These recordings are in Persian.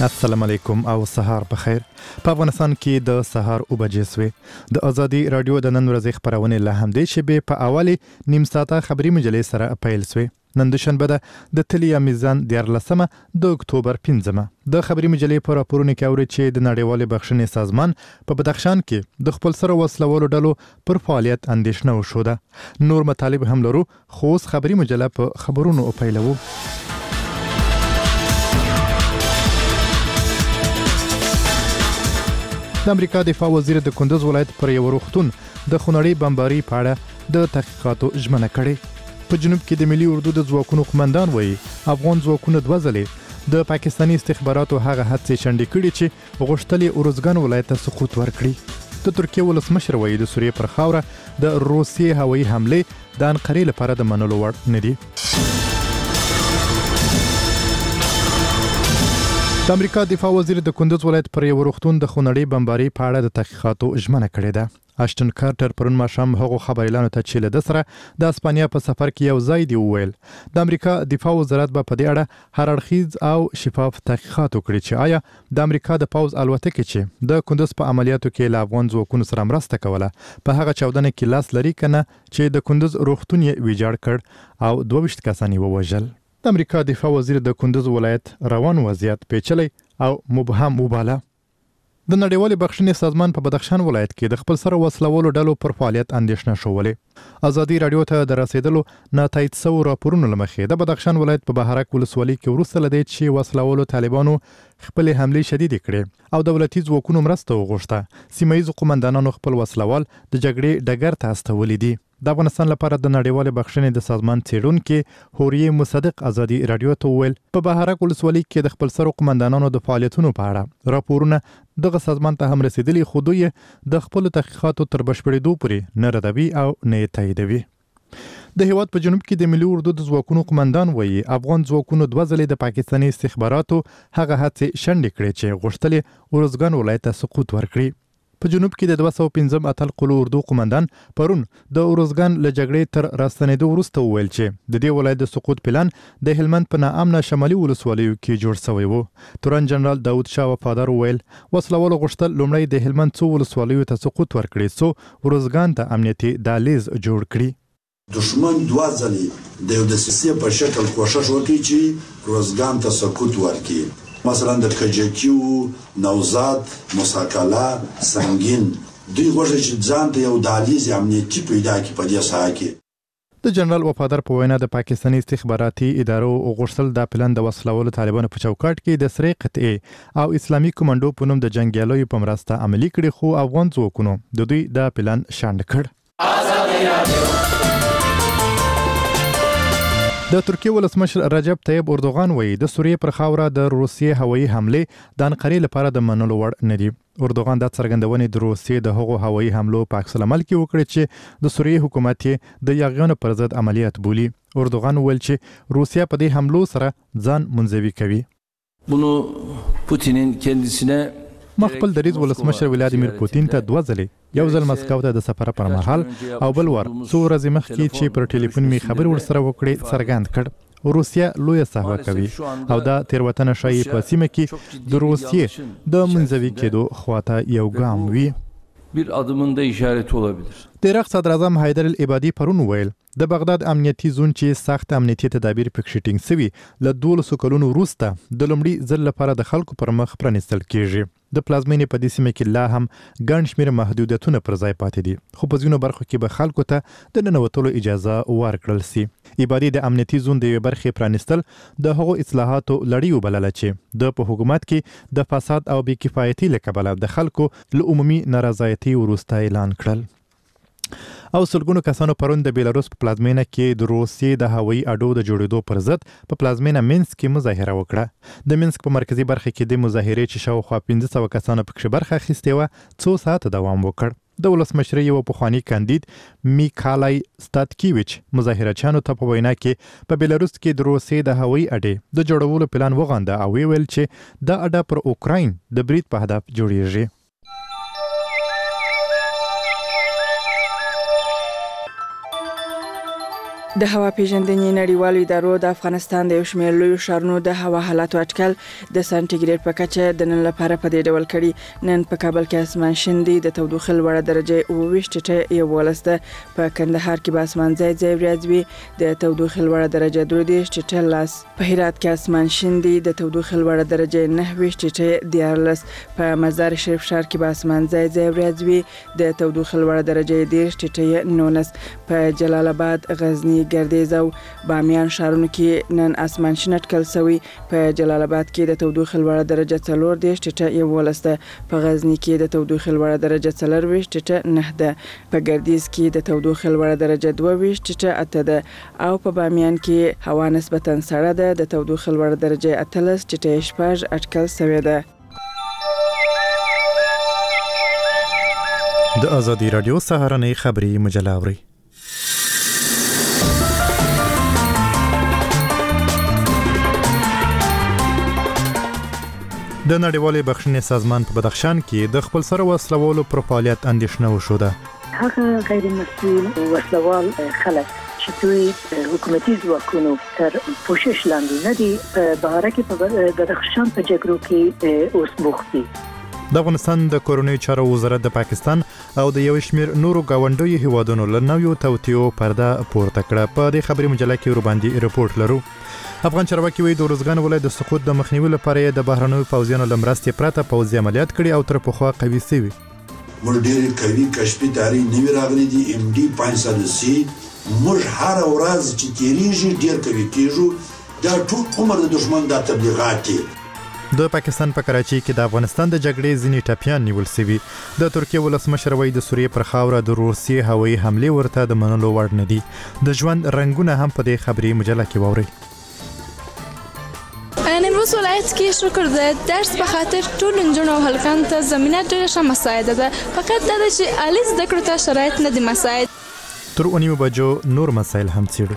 السلام علیکم او سهار بخیر. په افغانستان کې د سهار او بجې سوې د ازادي رادیو د نن ورځې خبرونه له همدې شبې په اوله نیم ساعته خبري مجلې سره پیل سوې. نن د شنبه د تلیا میزان 14 د اکتوبر 15 د خبري مجلې په راپورونه کې اوري چې د نړیوال بخښنې سازمان په بدخشان کې د خپل سره وسلوالو ډلو پر فعالیت اندېښنه وشوده. نور مطالب هم لرو خو خبري مجله په خبرونو پیلوو. د امریکا دفاع وزیر د کندوز ولایت پر یو روغتون د خونړۍ بمباري په اړه د تحقیقاتو ژمنه کړې. په جنوب کې د ملي اردو د ځواکونو قومندان وایي افغان ځواکونو دوه ځلې د پاکستاني استخباراتو هغه هڅې شنډې کړې چې غوښتل ارزګان ولایت ته سقوط ورکړي. د ترکیه ولسمشر وایي د سوریې پر خاوره د روسیې هوایي حملې د انقرې لپاره د منلو وړ نه دي. د امریکا دفاع وزیر د کندوز ولایت پر یو روغتون د خونړۍ بمباري په اړه د تحقیقاتو ژمنه کړې ده. اشټن کارټر پرون ماښام هغو خبريالانو ته چې له سره د اسپانیا په سفر کې یو ځای دی وویل د امریکا دفاع وزارت به په دې اړه هر اړخیز او شفاف تحقیقات وکړي چې آیا د امریکا د پوز الوتکې چې د کندوز په عملیاتو کې له افغان ځواکونو سره مرسته کوله په هغه چاودنه کې لاس لري کنه چې د کندوز روغتون یې ویجاړ کړ او 22 کسان یې ووژل. د امریکا دفاع وزیر د کندوز ولایت روان وضعیت پیچلی او مبهم وباله. د نړیوال بخښنې سازمان په بدخشان ولایت کې د خپل سره وسلوالو ډلو پر فعالیت اندېښنه شولې. ازادي رادیو ته د رسیدلو ناتایید سو راپورونو لمخې د بدخشان ولایت په بهارک ولسوالۍ کې وروسته لدی چې وسلوالو طالبانو خپل حملې شدید کړې او دولتي ځواکونو مرسته وغوښته. سیمه ییزو قومندانانو خپل وسلوال د جګړې ډګر ته استولې دي. د افغانستان لپاره د نړیوال بخښنې د سازمان څېړونکي هوریه مصدق ازادي رادیو ته وویل په بهارک ولسوالۍ کې د خپل سرو قومندانانو د فعالیتونو په اړه راپورونه دغه سازمان ته هم رسیدلي خو دوی د خپل تحقیقاتو تر بشپړېدو پورې نه ردوي او نه تاییدوي. د هیواد په جنوب کې د ملي اردو د ځواکونو قومندان وایي افغان ځواکونو دوه ځلې د پاکستاني استخباراتو هغه هڅې شنډې کړې چې غوښتل ارزګان ولایت ته سقوط ورکړي. په جنوب کې د 215 اتل قلو اردو قومندان پرون د ارزګان له جګړې تر راستنېدو وروسته وویل چې د دې ولایت د سقوط پلان د هلمند په ناامنه شمالي ولسوالیو کې جوړ شوی و. تورن جنرال داود شاه وفادار وویل وسلوالو غوښتل لومړی د هلمند څو ولسوالیو ته سقوط ورکړي څو ارزګان ته امنیتي دهلیز جوړ کړي. دشمن دوه ځلې د یو دسیسې په شکل کوشش وکړي چې ارزګان ته سقوط ورکړي. مثلا د کجکیو، نوزاد، مساکلا، سنگین دوی غوښتل چې ځان ته یو دهلیز امنیتي پیدا کړي په دې ساحه کې. د جنرال وفادار په وینا د پاکستاني استخباراتي ادارو غوښتل د پلان د وسلوالو طالبانو په چوکاټ کې د سرې قطعې او اسلامي کمانډو په نوم د جنگیالیو په مرسته عملي کړي خو افغان ځواکونو د دوی د پلان شاند کړ. د ترکیه ولسمشر رجب طیب اردوغان وایي د سوریې پر خاوره د روسیې هوایي حملې د انقرې لپاره د منلو وړ نه دي. اردوغان د څرګندونې د روسیې د هغو هوایي حملو په عکس العمل کې وکړي چې د سوریې حکومت د یاغیانو پر ضد عملیات بولي. اردوغان ویل چې روسیه په دې حملو سره ځان منزوي کوي. bunu Putin'in kendisine ما خپل دریځ ولسمشر ولادیمیر پوتین ته دوه ځلې یو ځل مسکو ته د سفر پر مهال او بل ور څو ورځې مخکې چې پر ټلیفون می خبر ورسره وکړي څرګند کړ روسیا لوی سهوا کوي او دا تیروتنه شایي په سیمه کې د روسیې د منځوي کېدو خواته یو ګام وي. bir adımın da işareti olabilir. د عراق صدر اعظم حیدر العبادي پرون ویل د بغداد امنیتي زون چې سخت امنیتي تدابیر پکې ټینګ شوي له 12 کلونو وروسته د لومړي ځل لپاره د خلکو پر مخ پرانیستل کیږي. د پلازمینې په دې سیمه کې لا هم ګڼ شمېر محدودیتونه پر ځای پاتې دي خو په ځینو برخو کې به خلکو ته د ننوتلو اجازه ورکړل سي. عبادي د امنیتي زون د یوې برخې پرانیستل د هغو اصلاحاتو لړۍ وبلله چې د په حکومت کې د فساد او بې کفایتي له کبله د خلکو له عمومي نارضایتي وروسته اعلان کړل. او سلګونو کسانو پرون د بیلاروس په پلازمینه کې د روسیې د هوایي اډو د جوړېدو پر ضد په پلازمینه مینسک کې مظاهره وکړه. د مینسک په مرکزی برخه کې د مظاهرې چې شاوخوا 1500 کسانو پکې برخه اخیستې وه څو ساعته دوام وکړ. د ولسمشر یو پخوانی کاندید میکالای ستاتکیویچ مظاهرچیانو ته په وینا کې په بیلاروس کې د روسیې د هوایي اډې د جوړولو پلان وغانده او ویل چې دا اډه پر اوکراین د برید په هدف جوړیږي. د هوا پیژندنې نړیوالو ادارو د افغانستان د یو شمېر لویو ښارونو د هوا حالاتو اټکل د سانتیګریډ په کچه د نن لپاره په دې ډول کړي. نن په کابل کې اسمان شین دی، د تودوخې لوړه درجه 29.11 ده. په کندهار کې به اسمان ځای ځای وریځ وي، د تودوخې لوړه درجه 32.10. په هرات کې اسمان شین دی، د تودوخې لوړه درجه 29.14. په مزار شریف ښار کې به اسمان ځای ځای وریځ وي، د تودوخې لوړه درجه 10.19. په جلال آباد، غزنی، ګردیز او بامیان ښارونو کې نن اسمان شین اټکل شوی. په جلال آباد کې د تودوخې لوړه درجه 40.11 ده. په غزنی کې د تودوخې لوړه درجه 40.9 ده. په ګردیز کې د تودوخې لوړه درجه 22.8 ده او په بامیان کې هوا نسبتا سړه ده، د تودوخې لوړه درجه 18.6 اټکل شوی ده. د ازادي رادیو سهارنۍ خبری مجله اوري. د نړیوالې بخښنې سازمان په بدخشان کې د خپل سره وسلوالو پر فعالیت اندېښنه وشوده. هغه غیر مسؤل وسلوال خلک چې دوی حکومتي ځواکونو تر پوښښ لاندې نه دي، په بهاره کې په بدخشان په جګړو کې اوس بوخت دي. د افغانستان د کورنیو چارو وزارت د پاکستان او د یو شمېر نورو گاونډیو هیوادونو له نویو توطیو پرده پورته کړه. په دې خبري مجله کې ورباندې رپورټ لرو. افغان چارواکي وایي د روزګان ولایت د سقوط د مخنیوي لپاره د بهرنیو پوځیانو له مرستې پرته پوځي عملیات کړي او تر پخوا قوي شوي. موږ ډېرې قوي کشفي تاري نوي راغلي دي. MD 500C موږ هر ورځ چې تیریږي ډېر قوي کېږو. دا ټول عمر د دشمن د تبلیغات دي. د پاکستان په کراچۍ کې د افغانستان د جګړې ځینې ټپیان نیول شوي. د ترکیې ولسمشر وایي د سوریې پر خاوره د روسیې هوایي حملې ورته د منلو وړ نه دي. د ژوند رنګونه هم په دې خبري مجله کې واورئ. امروز ولایت کې شکر ده درس په خاطر ټول نجونو او هلکانو ته زمینه ډېره ښه مساعده ده. فقط دا ده چې عالي زده کړو ته شرایط نه دي مساعد. تر 9 بجو نور مسایل هم څیړو.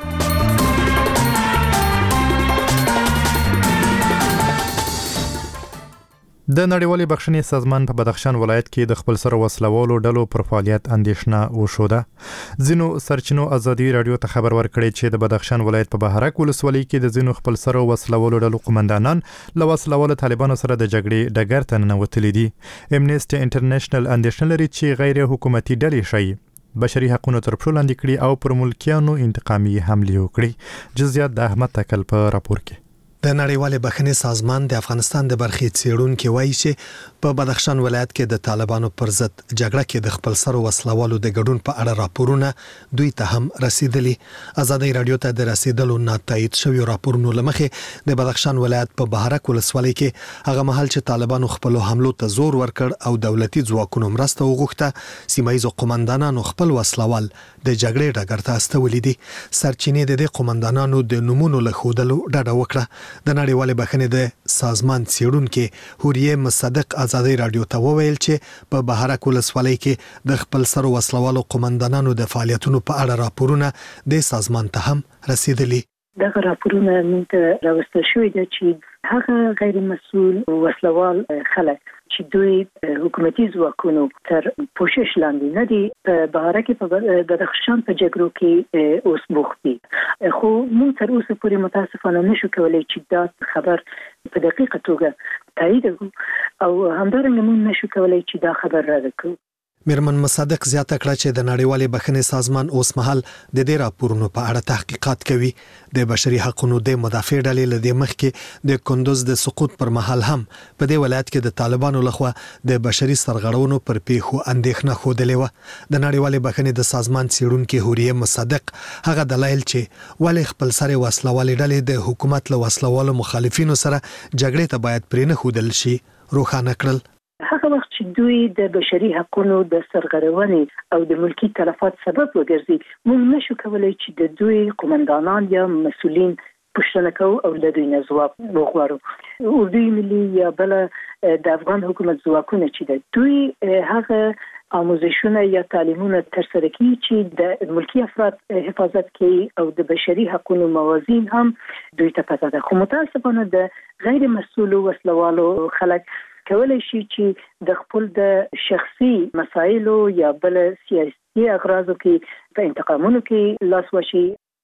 د نړیوالې بخښنې سازمان په بدخشان ولایت کې د خپل سره وسلوالو ډلو پر فعالیت اندېښنه وشوده. ځینو سرچینو ازادي رادیو ته خبر ورکړی چې د بدخشان ولایت په بهارک ولسوالۍ کې د ځینو خپل سره وسلوالو ډلو قومندانان له وسلوالو طالبانو سره د جګړې ډګر ته ننوتلي دي. امنیسټي انټرنیشنل اندېښنه لري چې غیر حکومتي ډلې شي بشري حقوقو تر پښو لاندې کړي او پر ملکیانو انتقامي حملې وکړي. جزئیات د احمد تکل په راپور کې. د نړیوالې بخښنې سازمان د افغانستان د برخې څېړونکي وایي چې په بدخشان ولایت کې د طالبانو پر ضد جګړه کې د خپل سره وسلوالو د ګډون په اړه راپورونه دوی ته هم رسیدلي. ازادي رادیو ته د رسیدلو ناتایید شوی راپورونو لمخې د بدخشان ولایت په بهارک ولسوالۍ کې هغه مهال چې طالبانو خپل حملو ته زور ورکړ او دولتي ځواکونو مرسته وغوښته، سیمایي قومندانانو خپل وسلوال د جګړې ډګر ته استولي دي. سرچینې د دې قومندانانو د نمونو له ښودلو ډډه وکړه. د نړیوالې بخښنې د سازمان څېړونکي هوریه مصدق ازادي رادیو ته وویل چې په بهارک ولسوالۍ کې د خپل سره وسلوالو قومندانانو د فعالیتونو په اړه راپورونه د سازمان ته هم رسیدلي. دغه راپورونه موږ راوستل شوی دي چې هغه غیر مسؤل وسلوال خلک چې دوی حکومتي ځواکونو تر پوښښ لاندې نه دي، په بهاره کې په بدخشان په جګړو کې اوس بوخت دي. خو موږ تر اوسه پورې متاسفانه نشو کولی چې دا خبر په دقیقه توګه تایید کړو او همدارنګه موږ نشو کولی چې دا خبر رد کړو. میرمن مصدق زیاته کړه چې د نړیوالې بخښنې سازمان اوس مهال د دې راپورونو په اړه تحقیقات کوي. د بشري حقوقو د مدافع ډلې له دې مخکې د کندوز د سقوط پر مهال هم په دې ولایت کې د طالبانو لخوا د بشري سرغړونو پر پیښو اندېښنه ښودلې وه. د نړیوالې بخښنې د سازمان څېړونکي هوریه مصدق هغه دلایل چې ولې خپل سره وسلوالې ډلې د حکومت له وسلوالو مخالفینو سره جګړې ته باید پرې نه ښودل شي روښانه کړل. هغه وخت چې دوی د بشري حقوقو د سرغړونې او د ملکی تلفات سبب وګرځي، موږ نشو کولی چې د دوی قومندانان یا مسؤلین پوښتنه کوو او له دوی نه ځواب وغواړو. اردوی ملي یا بل د افغان حکومت ځواکونه چې دوی هغه آموزشونه یا تعلیمونه ترسره کوي چې د ملکی افراد حفاظت کوي او د بشري حقوقو موازین هم دوی ته پته ده. خو متاسفانه د غیر مسؤل وسلوالو خلک کولای شي چې د خپل د شخصي مسایلو یا بل سیاسي اغراضو کې په انتقامونو کې لاس وشي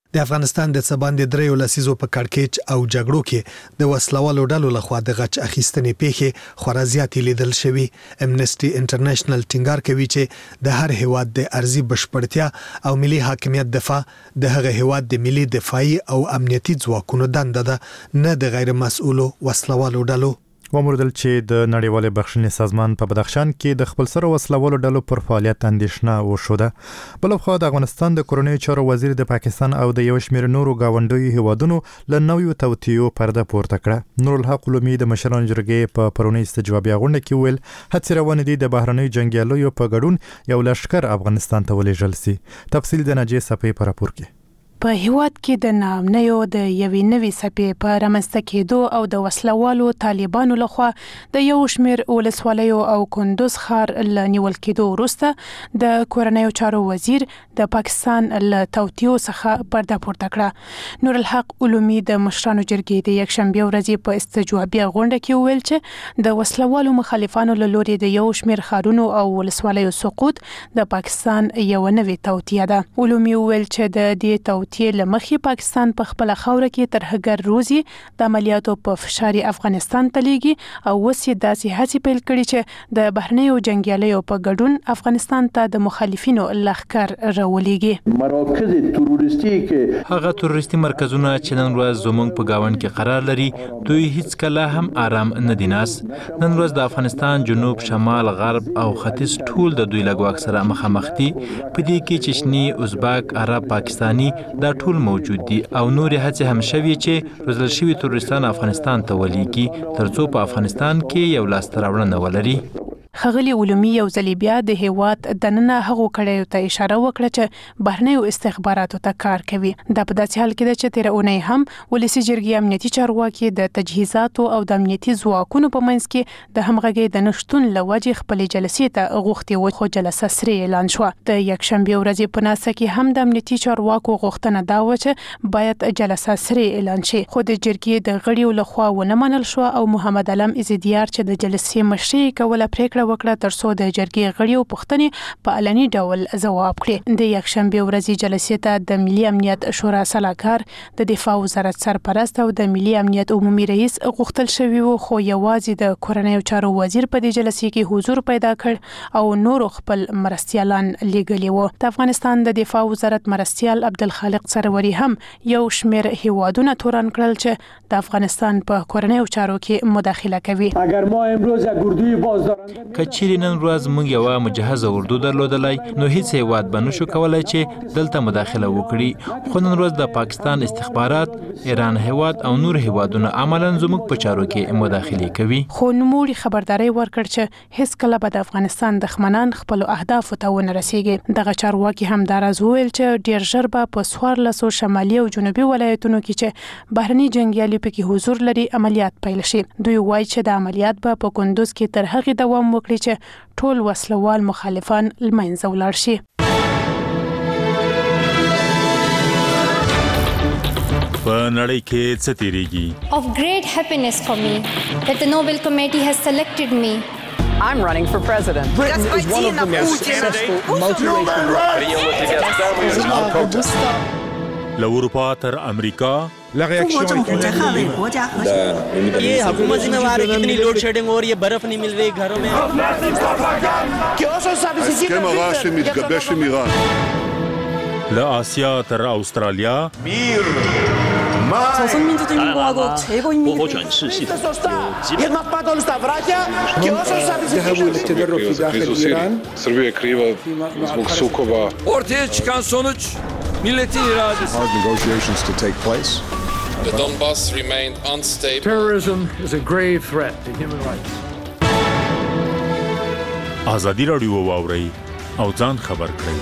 د افغانستان د سباندې دریو لسیزو په کړکېچ او جګړو کې د وسلوالو ډلو لخوا د غچ اخیستنې پیښې خورا زیاتې لیدل شوي. امنسټي انټرنیشنل ټینګار کوي چې د هر هیواد د ارضي بشپړتیا او ملي حاکمیت دفاع د هغه هیواد د ملي دفاعي او امنیتي ځواکونو دنده ده، نه د غیر مسؤلو وسلوالو ډلو. وموردل چې د نړیوالې بخښنې سازمان په بدخشان کې د خپل سره وسلوالو ډلو پر فعالیت اندېښنه وشوده. بلخوا د افغانستان د کورنیو چارو وزیر د پاکستان او د یو شمېر نورو گاونډیو هیوادونو له نویو توطیو پرده پورته کړه. نورالحق علومي د مشرانو جرګې په پرونی استجوابي غونډه کې ویل هڅې روانې دي د بهرنیو جنګیالیو په ګډون یو لښکر افغانستان ته ولېږل سي. تفصیل د ناجیه صفی په راپور کې. په هیواد کې د نامنیو د یوې نوې څپې په رامنځته کېدو او د وسلوالو طالبانو لخوا د یو شمېر ولسوالیو او کندوز ښار له نیول کېدو وروسته د کورنیو چارو وزیر د پاکستان له توطیو څخه پرده پورته کړه. نورالحق علومي د مشرانو جرګې د یکشنبې ورځې په استجوابي غونډه کې وویل چې د وسلوالو مخالفانو له لوري د یو شمېر ښارونو او ولسوالیو سقوط د پاکستان یو نوې توطیه ده. علومي وویل چې د دې توطیې لمخې پاکستان په خپل خوره کې ترهګر روزي د عملیاتو په فشار افغانستان ته لیږي او اوس یې داسې هڅې پیل کړي چې د بهرنیو جنګیالیو په ګډون افغانستان ته د مخالفینو لښکر راولېږي. مراکز تروریستي کې هغه تروریستي مرکزونه چې نن ورځ زموږ په گاوند کې قرار لري دوی هیڅ کله هم آرام نه دي ناست. نن ورځ د افغانستان جنوب، شمال، غرب او ختیځ ټول د دوی له ګواښ سره مخامخ دي. په دې کې چشنی، ازبک، عرب، پاکستانی دا ټول موجود دي او نورې هڅې هم شوي چې روزل شوي تروریستان افغانستان ته ولېږي ترڅو په افغانستان کې یو لاسته راوړنه ولري. ښاغلي علومي یو ځل بیا د هیواد دننه هغو کړیو ته اشاره وکړه چې بهرنیو استخباراتو ته کار کوي. دا په داسې حال کې ده چې تېره اونۍ هم ولسي جرګې امنیتي چارواکي د تجهیزاتو او د امنیتي ځواکونو په منځ کې د همغږۍ د نشتون له وجې خپلې جلسې ته غوښتې وه، خو جلسه سرې اعلان شوه. د یکشنبې ورځې په ناسته کې هم د امنیتي چارواکو غوښتنه دا وه چې باید جلسه سرې اعلان شي، خو د جرګې د غړیو لخوا ونه منل شوه او محمد علم عزیدیار چې د جلسې مشري کوله پریکړه وکړه ترڅو د جرګې غړیو پوښتنې په علني ډول ځواب کړي. د یکشنبې ورځې جلسې ته د ملي امنیت شورا سلاکار، د دفاع وزارت سرپرست او د ملي امنیت عمومي رئیس غوښتل شوي وو، خو یوازې د کورنیو چارو وزیر په دې جلسې کې حضور پیدا کړ او نورو خپل مرستیالان لیږلي وو. د افغانستان د دفاع وزارت مرستیال عبدالخالق سروري هم یو شمېر هیوادونه تورن کړل چې د افغانستان په کورنیو چارو کې مداخله کوي. اگر ما امروز یک اردوی بازدارنده کچېرې نن ورځ موږ یو مجهزه اردو درلودلای نو هیڅ هیواد به نشو کولای چې دلته مداخله وکړي. خو نن ورځ د پاکستان استخبارات، ایران هیواد او نور هیوادونه عملاً زموږ په چارو کې مداخله کوي. خو نوموړي خبرداري ورکړ چې هیڅ کله به د افغانستان دښمنان خپل اهدافو ته ونه رسیږي. دغه چارواکي هم دا راز وویل چې ډیر ژر به په 14 شمالي او جنوبي ولایتونو کې چې بهرني جنګیالي پکې حضور لري عملیات پیل شي. دوی وایي چې د عملیات به په کندوز کې تر هغې دوام وکړي چې ټول وسلوال مخالفان لمنځه ولاړ شي. په نړۍ کې څه تیریږي؟ Of great happiness for me that the Nobel Committee has selected me. I'm running for president. Britain is one of the most successful multiracial. له اروپا تر امریکا ये हुकूमत जिम्मेवार है, कितनी load shedding और ये बर्फ नहीं मिल रही घरों में. لآسیا تر استرالیا 少数民族人民共和国최고입니다. Ortaya çıkan sonuç milletin iradesi. Hard negotiations to take place. The Donbass remained unstable. Terrorism is a grave threat to human rights. ازادي راډیو واوري او ځان خبر کړئ.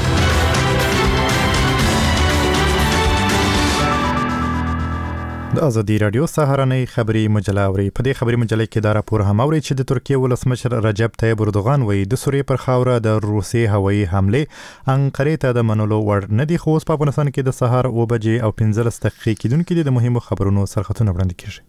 د ازادي راډیو سهارنۍ خبري مجله اوري. په دې خبري مجله کې دا راپور هم اوري چې د ترکیه ولسمشر رجب طیب اردوغان وایي د سوریې پر خاوره د روسي هوایي حمله انقرې ته د منلو وړ نه دي. خو اوس په افغانستان کې د سهار 2:15 دقیقې کېدونکې د مهمو خبرونو سرخطونه وړاندې کیږي.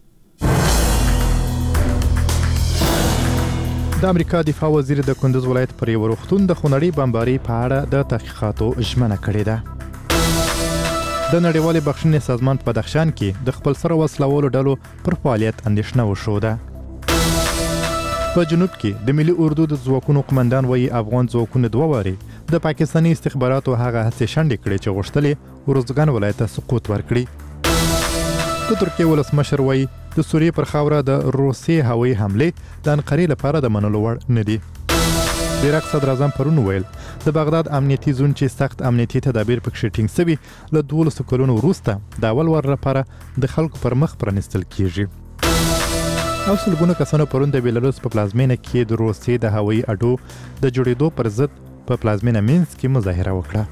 د امریکا دفاع وزیر د کندوز ولایت پر یو روغتون د خونړۍ بمبارۍ په اړه د تحقیقاتو ژمنه کړې ده. د نړیوالې بخښنې سازمان په بدخشان کې د خپل سره وسلوالو ډلو پر فعالیت اندېښنه وښوده. په جنوب کې د ملي اردو د ځواکونو قمندان وایي افغان ځواکونو 2 واري د پاکستاني استخباراتو هغه هڅې شنډې کړې چې غوښتلې ارزګان ولایت ته سقوط ورکړي. د ترکیې ولسمشر وایي د سوریې پر خاوره د روسیې هوایي حملې د انقرې لپاره د منلو وړ نه دي. د عراق صدر اعظم پرون ویل د بغداد امنیتي زون چې سخت امنیتي تدابیر پکې ټینګ شوي له 12 کلونو وروسته د اول ور لپاره د خلکو پر مخ پرانستل کیږي. او سلګونه کسانو پرون د بیلاروس په پلازمینه کې د روسیې د هوایي اډو د جوړېدو پر ضد په پلازمینه مینسک کې مظاهره وکړه.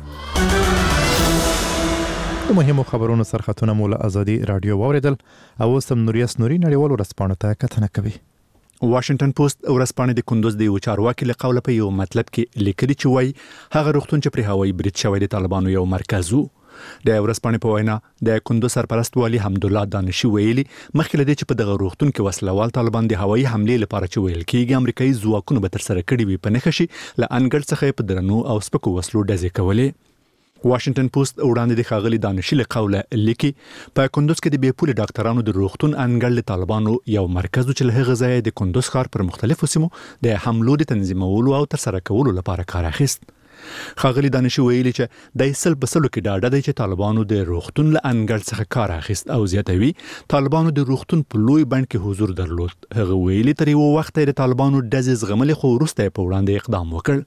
د مهمو خبرونو سرخطونه مو له ازادي رادیو واوریدل او اوس هم نوریاس نوري نړیوالو ورځپاڼو ته کتنه کوي. واشنگټن پوسټ ورځپاڼه د کندوز د یو چارواکي له قوله په یو مطلب کې لیکلي چې وایي هغه روغتون چې پر هوایي برید شوی د طالبانو یو مرکز وو. د ورځپاڼې په وینا د کندوز سرپرست والي حمدالله دانشي ویلي مخکې لدې چې په دغه روغتون کې وسلوال طالبان د هوایي حملې لپاره چې ویل کېږي امریکایي ځواکونو به تر سره کړي وي په نښه شي له انګړ څخه په درنو او سپکو وسلو ډزې کولې. واشنگټن پوسټ وړاندې د ښاغلي دانشي له قوله لیکي په کندوز کې د بې پولې ډاکټرانو د روغتون انګړ له طالبانو یو مرکز چې له هغه ځایه د کندوز ښار پر مختلفو سیمو د حملو د تنظیمولو او تر سره کولو لپاره کار اخیست. ښاغلي دانشي ویلي چې د سل په سلو کې ډاډه دی چې طالبانو د روغتون له انګړ څخه کار اخیست او زیاتوي طالبانو د روغتون په لوی بڼ کې حضور درلود. هغه ویلي تر یو وخت د طالبانو ډزې زغملې خو وروسته په وړاندې اقدام وکړ.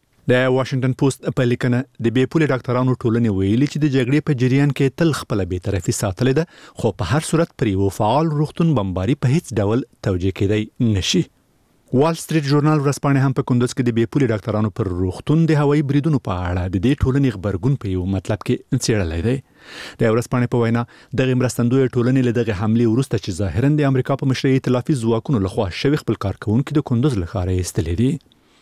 د واشنگټن پوسټ په لیکنه د بې پولې ډاکټرانو ټولنې ویلي چې د جګړې په جریان کې تل خپل بی‌طرفي ساتلې ده خو په هر صورت پر یو فعال روغتون بمباري په هیڅ ډول توجیه کېدای نشي. وال سټریټ ژورنال ورځپاڼه هم په کندوز کې د بې پولې ډاکټرانو پر روغتون د هوایي بریدونو په اړه د دې ټولنې خبرګون په یو مطلب کې څېړلی دی. د ورځپاڼې په وینا دغه مرستندوی ټولنې له دغه حملې وروسته چې ظاهراً د امریکا په مشرۍ ائتلافي ځواکونو لخوا شوي خپل کارکونکي د کندوز له ښاره ایستلي دي.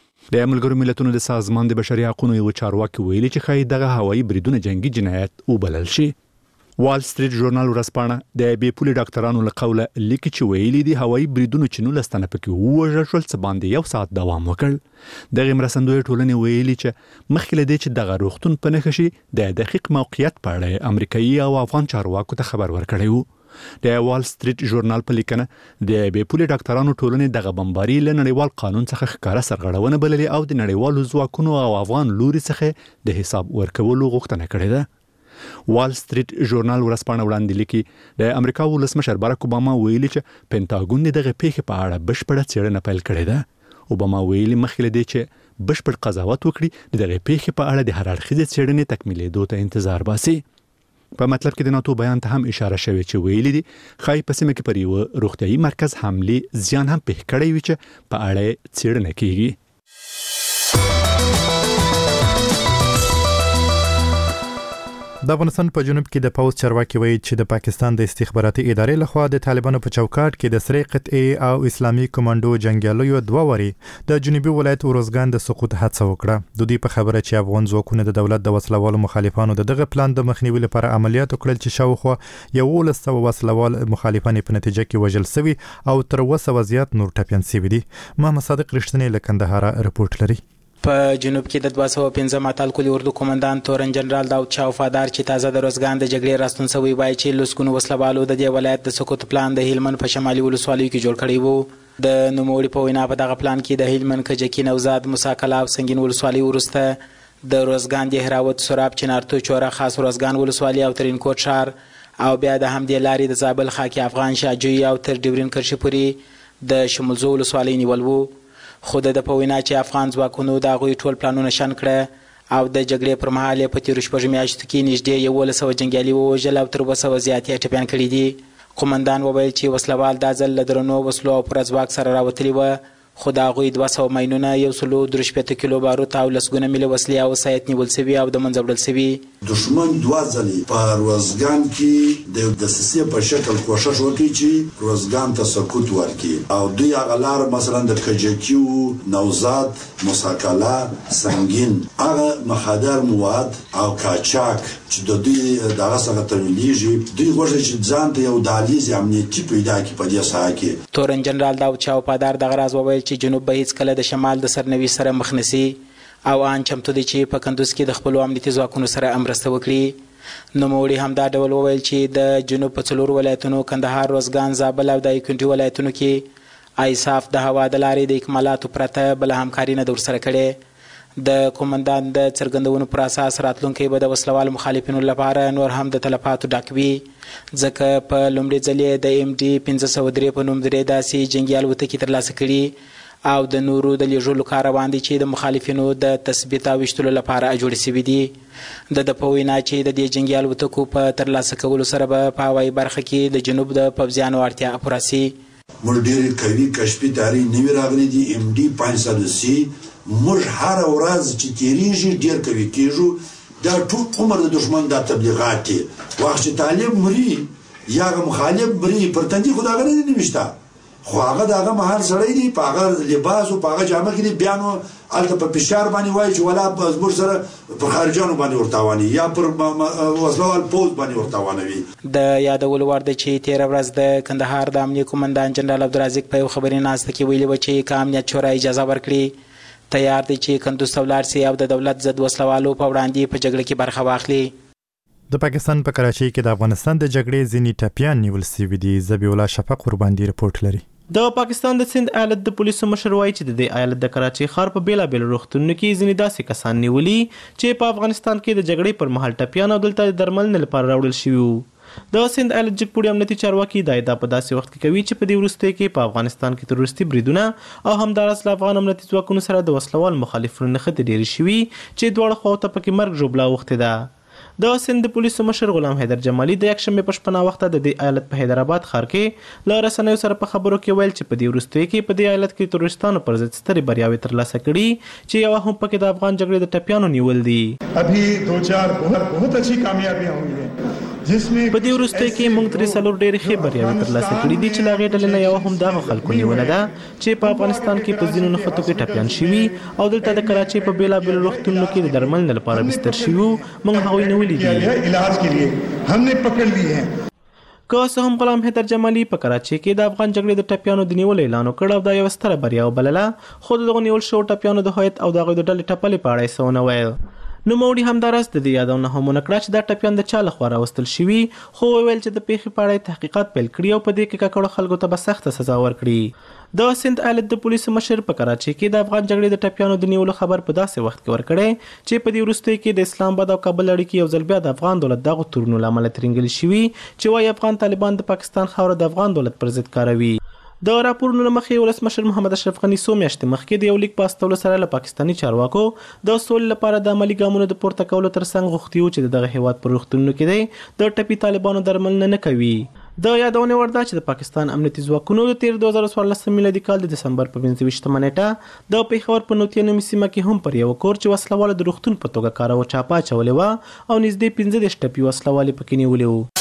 د ملګرو ملتونو د سازمان د بشري حقوقو یو چارواکي ویلي چې ښایي دغه هوایي بریدونه جنگي جنایت وبلل شي. وال سټریټ ژورنال ورځپاڼه د بې پولې ډاکټرانو له قوله لیکي چې ویلي دي هوایي بریدونو چې 19 تنه پکې ووژل شول څه باندې یو ساعت دوام وکړ. دغه مرستندوی ټولنې ویلي چې مخکې له دې چې دغه روغتون په نښه شي د دقیق موقعیت په اړه امریکایي او افغان چارواکو ته خبر ورکړی وو. د وال سټریټ ژورنال په لیکنه د بې پولې ډاکټرانو ټولنې دغه بمباري له نړیوال قانون څخه ښکاره سرغړونه بللې او د نړیوالو ځواکونو او افغان لوري څخه د حساب ورکولو غوښتنه کړې ده. وال سټریټ ژورنال ورځپاڼه وړاندې لیکي د امریکا ولسمشر باراک اوباما ویلي چې پینټاګون دغه پیښې په اړه بشپړه څېړنه پیل کړې ده. اوباما ویلي مخکې له دې چې بشپړ قضاوت وکړي د دغه پیښې په اړه د هر اړخیزې څېړنې تکمیلېدو ته انتظار باسي. په مطلب کې د ناتو بیان ته هم اشاره شوې چې ویلي دي ښایي په سیمه کې پر یو روغتیايي مرکز حملې زیان هم پېښ کړی وي چې په اړه څېړنه کیږي. د افغانستان په جنوب کې د پوز چارواکي وایي چې د پاکستان د استخباراتي ادارې لخوا د طالبانو په چوکاټ کې د سرې قطعې او اسلامي کمانډو جنگیالیو 2 واري د جنوبي ولایت ارزګان د سقوط هڅه وکړه. د دوی په خبره چې افغان ځواکونو د دولت د وسلوالو مخالفانو دغه پلان د مخنیوي لپاره عملیات وکړل چې شاوخوا 1100 وسلوال مخالفان په نتیجه کې وژل شوي او تر اوسه زیات نور ټپیان شوي دي. محمد صادق رښتینی له کندهار رپورټ لري. په جنوب کې د 215 اتل کلی اردو قومندان تورن جنرال داود شاه وفادار چې تازه د روزګان د جګړې راستون شوی وایي چې لسګونو وسلوالو د دې ولایت د سقوط پلان د هلمند په شمالي ولسوالیو کې جوړ کړی وو. د نوموړي په وینا په دغه پلان کې د هلمند کجکي نوزاد موسی کلا او سنگین ولسوالۍ وروسته د روزګان د هراوت سراب چنارتو چوره خاص روزګان ولسوالۍ او ترینکوټ ښار او بیا د همدې لارې د زابل خاکي افغان شاجوی او تر ډیورین کرښې پورې د شمولزو ولسوالۍ نیول وو. خو د په وینا چې افغان ځواکونو د هغوی ټول پلانونه شنډ کړه او د جګړې پر مهال یې په تېرو شپږو میاشتو کې نږدې 1100 جنګیالي ووژل او تر 200 زیات یې ټپیان کړي دي. قومندان وویل چې وسلوال دا ځل له درنو وسلو او پوره ځواک سره راوتلي وه خو د هغوی 200 ماینونه 163 کیلو باروت او لسګونه میله وسلې او وسایط نیول سوي او د منځه وړل سوي. دښمن 2 ځلې په روزګان کې د دسیسې په شکل کوشش وکړي چې روزګان ته سقوط ورکړي او دوی هغه لار مثلا د کجکیو نوزاد مساکلا سنگین هغه مخدر مواد او کاچاک چې د دوی دغه سره تړلېږي دوی غواړي چې ځان ته یو دهلیز امنیتي پیدا کړي په دې ساحه کې. تورن جنرال داود شاه وفادار دغه راز وویل چې جنوب به هیڅ کله د شمال د سرنوي سره مخ نشي او ان چمتو دي چې په کندوز کې د خپل امنیتي ځواکونو سره مرسته وکړي. نوموړي همدا ډول وویل چې د جنوب په 4 ولایتونو کندهار، روزګان، زابل او دایکنډي ولایتونو کې ایساف د هوا د لارې د اکمالاتو پرته بل همکاري نه ورسره کړې. د قومندان د څرګندونو پر اساس راتلونکی به د وسلوالو مخالفینو لپاره نور هم د تلفاتو ډک وي، ځکه په لومړي ځل د MD 503 په نوم درې داسې جنګي الوتکې ترلاسه کړي او د نورو د لیږلو کار روان دي چې د مخالفینو د تثبیت او ویشتلو لپاره جوړې شوي دي. د په وینا چې د دې جنګي الوتکو په ترلاسه کولو سره به په هوایي برخه کې د جنوب د پوځیانو اړتیا پوره سي. موږ ډېرې قوي کشفي تیاري نوي راغلي دي. MD 503 موږ هره ورځ چې تېرېږي ډېر قوي کېږو. دا ټول عمر د دښمن دا تبلیغات دي. وخت چې طالب مري یا مخالف مري پر تندي خو د هغه نه دي نوشته، خو هغه د هغه مهار سړی دی، په هغه لباس او په هغه جامه کې دی، بیا نو هلته په فشار باندې وایي چې ولا زموږ سره پر خارجیانو باندې ورتاواني یا پر وسلوال پوځ باندې ورتاوانوي. د یادولو وړ ده چې تېره ورځ د کندهار د امنیه قومندان جنرال عبدالرازق په یو خبري ناسته کې ویلي وه چې که امنیت شورا اجازه ورکړي تیار دی چې کندوز ته ولاړ سي او د دولت ضد وسلوالو په وړاندې په جګړه کې برخه واخلي. د پاکستان په کراچۍ کې د افغانستان د جګړې ځینې ټپیان نیول سوي دي. ذبیح الله شفق ورباندې رپورټ لري. د پاکستان د سند ایالت د پولیسو مشر وایي چې د دې ایالت د کراچۍ ښار په بیلابیلو روغتونونو کې ځینې داسې کسان نیولي چې په افغانستان کې د جګړې پر مهال ټپیان او دلته د درملنې لپاره راوړل شوي وو. د سند ایالت جګپوړي امنیتي چارواکي دا ادعا په داسې وخت کې کوي چې په دې وروستیو کې په افغانستان کې تروریستي بریدونه او همداراز له افغان امنیتي ځواکونو سره د وسلوال مخالفینو نښتې ډېرې شوي چې دواړو خواو ته پکې مرګ ژوبله اوښتې ده. د سند پولیسو مشر غلام حیدر جمالي د یکشنبې په شپه وخت د دې ایالت په حیدرآباد ښار کې له رسنیو سره په خبرو کې ویل چې په دې وروستیو کې په دې ایالت کې تروریستانو پر ضد سترې بریاوې ترلاسه کړي چې یوه هم پکې د افغان جګړې د ټپیانو نیول دي. ابھی 2-4 बहुत अच्छी कामयाबियां हुई हैं जिसमें په دې وروستیو کې موږ ترې څلور ډېرې ښې بریاوې ترلاسه کړي دي چې له هغې ډلې نه یوه هم دغه خلکو نیوله ده چې په افغانستان کې په ځینو نښتو کې ټپیان شوي او دلته د کراچۍ په بېلابېلو روغتونونو کې د درملنې لپاره بستر شوي وو. موږ هغوی نیولي دي. علاج के लिए हमने पकड़ लिए हैं. که څه هم غلام حیدر جمالي په کراچۍ کې د افغان جګړې د ټپیانو د نیولو اعلان وکړ او دا یوه ستره بریا وبلله، خو د دغو نیول شوو ټپیانو د هویت او د هغوی د ډلې ټپلې په اړه یې څه ونه ویل. نوموړي همداراز د دې یادونه هم ونه کړه چې دا ټپیان د چا لخوا راوستل شوي، خو وویل چې د پیښې په اړه یې تحقیقات پیل کړي او په دې کې ککړو خلکو ته به سخته سزا ورکړي. د سند ایالت د پولیسو مشر په کراچۍ کې د افغان جګړې د ټپیانو د نیولو خبر په داسې وخت کې ورکړی چې په دې وروستیو کې د اسلام آباد او کابل اړیکې یو ځل بیا د افغان دولت دغو تورونو له امله ترینګلې شوي چې وایي افغان طالبان د پاکستان خاوره د افغان دولت پر ضد کاروي. د راپورونو له مخې ولسمشر محمد اشرف غني څو میاشتې مخکې د یو لیک په استولو سره له پاکستاني چارواکو د سولې لپاره د عملي ګامونو د پورته کولو ترڅنګ غوښتي وو چې دغه هیواد پر روغتونونو کې دی د ټپي طالبانو درملنه نه کوي. د یادونې وړ ده چې د پاکستان امنیتي ځواکونو د تیر 2014 میلادي کال د دسمبر په 25مه نیټه د پیښور په نوتیا نومي سیمه کې هم پر یو کور چې وسلواله د روغتون په توګه کارو چاپه اچولې وه او نږدې 15 ټپي وسلوالې پکې نیولې وو.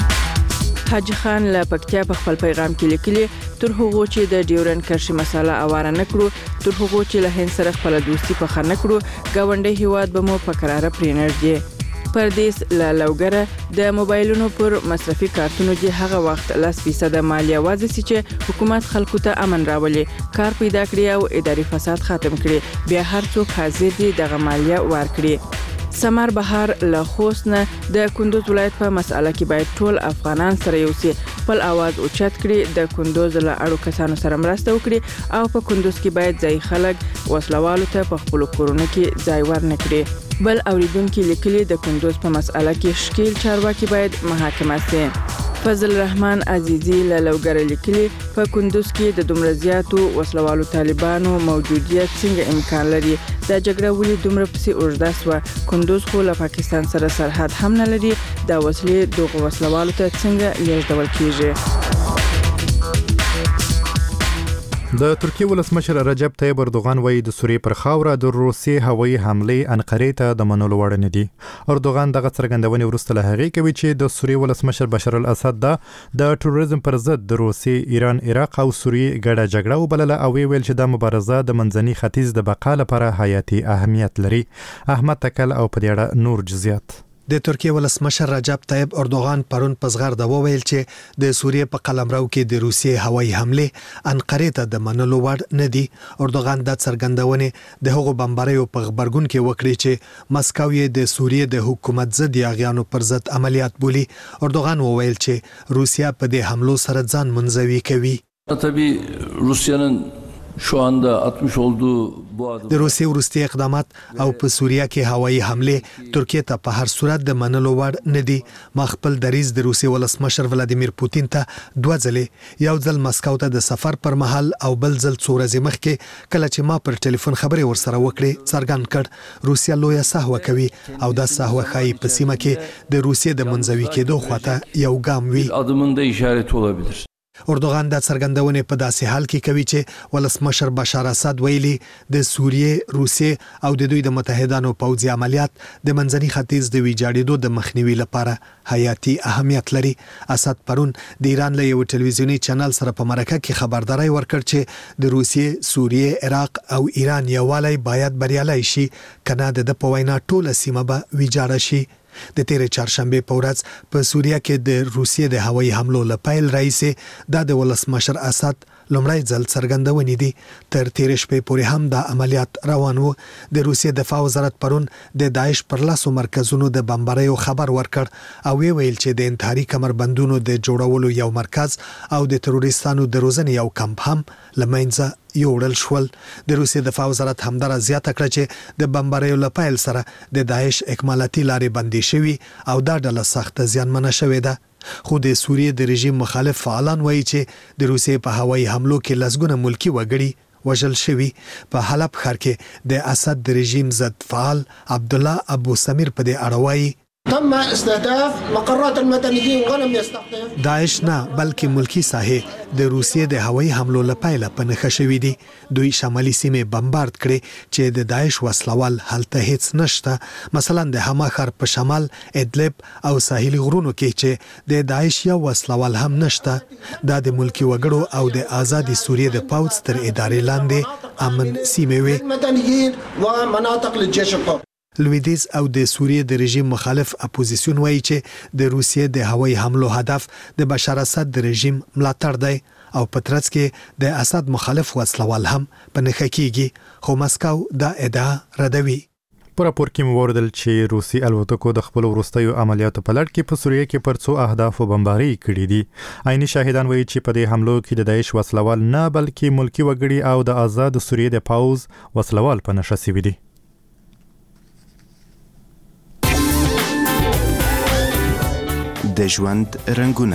حاجی خان له پکتیا په خپل پیغام کې لیکلي تر هغو چې د ډیورن کرښې مسله اواره نه کړو، تر هغو چې له هند سره خپل دوستي پخه نه کړو، ګاونډي هیواد به مو په قراره پرې نږدې. پردیس له لوګره د موبایلونو پر مصرفي کارتونو چې هغه وخت 10% مالیه واځي چې حکومت خلکو ته امن راولي، کار پیدا کړي او اداري فساد ختم کړي، بیا هر څوک حاضر دي دغه مالیه ورکړي. سمر بهار له خوست نه د کندوز ولایت په مسأله کې باید ټول افغانان سره یو سي، خپل आवाज اوچت کړي، د کندوز له اړو کسانو سره مرسته وکړي او په کندوز کې باید ځای خلک وسلوالو ته په خپل کورونو کې ځای ورنه کړي. بل اوریدونکو لیکلي د کندوز په مسأله کې شکیل چارواکي باید محاکمه سي. فضل الرحمن عزیزی له لوګر لیکلي په کندوز کې د دومره زیاتو وسلوالو طالبانو موجودیت څنګه امکان لري؟ دا جګړه ولې دومره پسې اوږده سوه؟ کندوز خو له پاکستان سره سرحد هم نه لري، دا وسلې دغو وسلوالو ته څنګه لیږدول کیږي؟ د ترکیه ولسمشر رجب طیب اردوغان وایي د سوریې پر خاوره د روسي هوایي حملې انقرې ته د منلو وړ نه دي. اردوغان دغه څرګندونې وروسته له هغې کوي چې د سوریې ولسمشر بشار الاسد د تروریزم پر ضد د روسي، ایران، عراق او سوریې ګډه جګړه وبلله او ویل چې دا مبارزه د منځني ختیځ د بقا لپاره حیاتي اهمیت لري. احمد تکل او په دې اړه نور جزئیات. د ترکیه ولسمشر رجب طیب اردوغان پرون په زغرده وویل چې د سوریه په قلمرو کې د روسیې هوایي حمله انقره ته د منلو وړ نه دي. اردوغان د څرګندونې د هغو بمباریو په خبرګون کې وکړي چې مسکو یې د سوریه د حکومت ضد یاغیانو پر ضد عملیات بولي. اردوغان وویل چې روسیه په دې حملو سره ځان منزوي کوي. Tabii Rusya'nın şu anda atmış olduğu د روسیې وروستي اقدامات او په سوریه کې هوایي حمله ترکیه ته په هر صورت د منلو وړ نه دي. ما خپل دریځ د روسیې ولسمشر ولادیمیر پوتین ته 2 ځلې یو ځل مسکو ته د سفر پر مهال او بل ځل څو ورځې مخکې کله چې ما پر ټلیفون خبرې ورسره وکړې څرګند کړ روسیه لویه سهوه کوي او دا سهوه ښایي په سیمه کې د روسیې د منزوي کېدو خواته یو ګام وي. adımın da işareti olabilir. اردوغان د څرګندونې په داسې حال کې کوي چې ولسمشر بشار اسد ویلي د سوریې، روسیې او د دوی د متحدانو پوځي عملیات د منځني ختیځ د ویجاړېدو د مخنیوي لپاره حیاتي اهمیت لري. اسد پرون د ایران له یو ټلویزیونی چینل سره په مرکه کې خبرداري ورکړ چې د روسیې، سوریې، عراق او ایران یووالی باید بریالي شي کنه د په وینا ټوله سیمه به ویجاړه شي. د تیرې چهارشنبه په ورځ په سوریه کې د روسیې د هوایي حملو لپاره رئیس د ولسمشر اسد لومړی ځل څرګندونې دي. تر تیرې شپې پورې هم د عملیات روان وو. د روسیې دفاع وزارت پرون د داعش پر لاسو مرکزونو د بمباریو خبر ورکړ او ویل چې د انتحاري کمربندونو د جوړولو یو مرکز او د تروریستانو د روزنې یو کمپ هم لمنځه یوړل شول. د روسیې دفاع وزارت همدار زیاته کړه چې د بمباریو لپاره سره د داعش اکمالاتي لارې بندي شوي او دا ډله سخت زیانمنه شوې ده. خو د سوریې د رژیم مخالف فعالان وایي چې د روسیې په هوایي حملو کې لسګونه ملکی وګړي وژل شوي. په حلب ښار کې د اسد د رژیم ضد فعال عبدالله ابو سمیر په دې اړه وایي تم استهداف مقرات المدنيين ولم يستخدم داعش نه بلکې ملکی ساحې د روسیې د هوایي حملو لپاره په نښه شوې دي. دوی شمالي سیمې بمبارد کړي چې د داعش وسلوال هلته هیڅ نشته. مثلا د حما ښار په شمال ادلب او ساحلي غرونو کې چې د داعش یو وسلوال هم نشته. دا د ملکی وګړو او د آزادي سوریې د پوځ تر ادارې لاندې امن سیمې وي. المدنيين ومناطق للجيش القومي لویدیز او د سوریې د رژیم مخالف اپوزیسیون وایي چې د روسیې د هوایي حملو هدف د بشار اسد د رژیم ملاتړ دی او په ترڅ کې د اسد مخالف وسلوال هم په نښه کیږي. خو مسکو دا ادعا ردوي. په راپور کې موردل چې روسي الوتکو د خپل وروستیو عملیاتو په لړ کې په سوریه کې پر څو اهدافو بمباري کړې دي. عیني شاهدان وایي چې په دې حملو کې د داعش وسلوال نه بلکې ملکی وګړي او د آزاد سوریې د پوځ وسلوال په نښه شوي دي. د ژوند رنگونه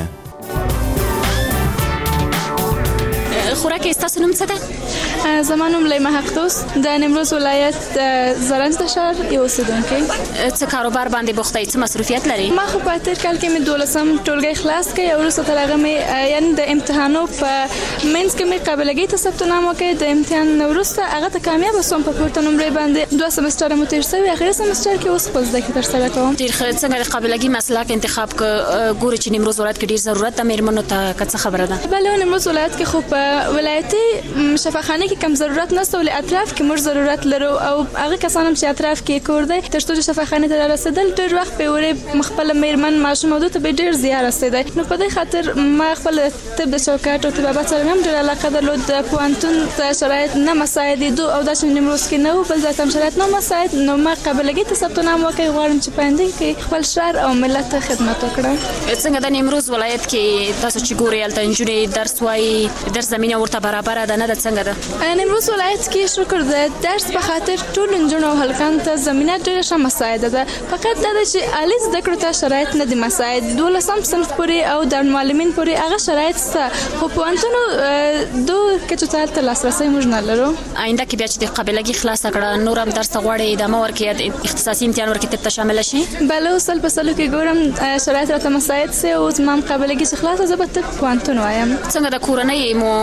خوراک استاسو نوم څه ده؟ زما نوم لیما حقدوس د نیمروز ولایت زرنج د ښار یو اوسیدونکی. څه کاروبار باندې بوخته یې؟ څه مصروفیت لري؟ ما خو په تېر کال کې مې 12م ټولګی خلاص کړی او وروسته تر هغه مې یعنې د امتحانو په منځ کې مې قابلګۍ ته ثبت نام وکړی. د امتحان نه وروسته هغه ته کامیابه سوم. په پورته نمرې باندې 2 سمستره مو تېر شوي. اخري سمستر کې اوس خپل زده کړې ترسره کوم. ډېر ښه. څنګه د قابلګۍ مسلک انتخاب ګورې چې نیمروز ولایت کې ډېر ضرورت ده مېرمنو ته که څه خبره ده؟ بله نیمروز ولایت کې خو په ولایتي شفاخانه کې کم ضرورت نشته ولې اطراف کې موږ ضرورت لرو او هغه کسان هم چې اطراف کې کور دی تر څو چې شفاخانه ته رسیدل ډېر وخت په وړې خپل میرمن ماشوم او ته به ډېر زیات رسیدي. نو په دې خاطر ما خپل طب د چوکاټ او طبابت سره هم ډېر علاقه درلود. د پوهنتون شرایط نه مساعدېدو او دا چې نیمروز کې نه و بل ځای هم شرایط نه مساعد نو ما قابلګۍ ته ثبت نام وکړی. غواړم چې په آینده کې خپل شهر او ملت ته خدمت وکړم. څنګه د نیمروز ولایت کې تاسو چې ګورئ هلته نجونې درس وایي درس زمینه ورته برابره ده نه ده څنګه ده؟ نیمروز ولایت کې شکر د درس په خاطر ټول نجونو او هلکانو ته زمینه ډېره ښه مساعده ده. فقط دا ده چې عالي زده کړو ته شرایط نه دي مساعد. 12م صنف پورې او د معلمین پورې هغه شرایط شته خو پوهنتونو دوه کچو ته هلته لاسرسی موږ نه لرو. آینده کې بیا چې د قابلګۍ خلاصه کړه نور هم درس ته غواړئ ادامه ورکړئ اختصاصي امتحان ورکړئ طب ته شامله شي؟ بله اوس په سلو کې ګورم شرایط راته مساعد سي او زما قابلګۍ چې خلاصه زه به طب پوهنتون وایم. څنګه د کورنۍ مو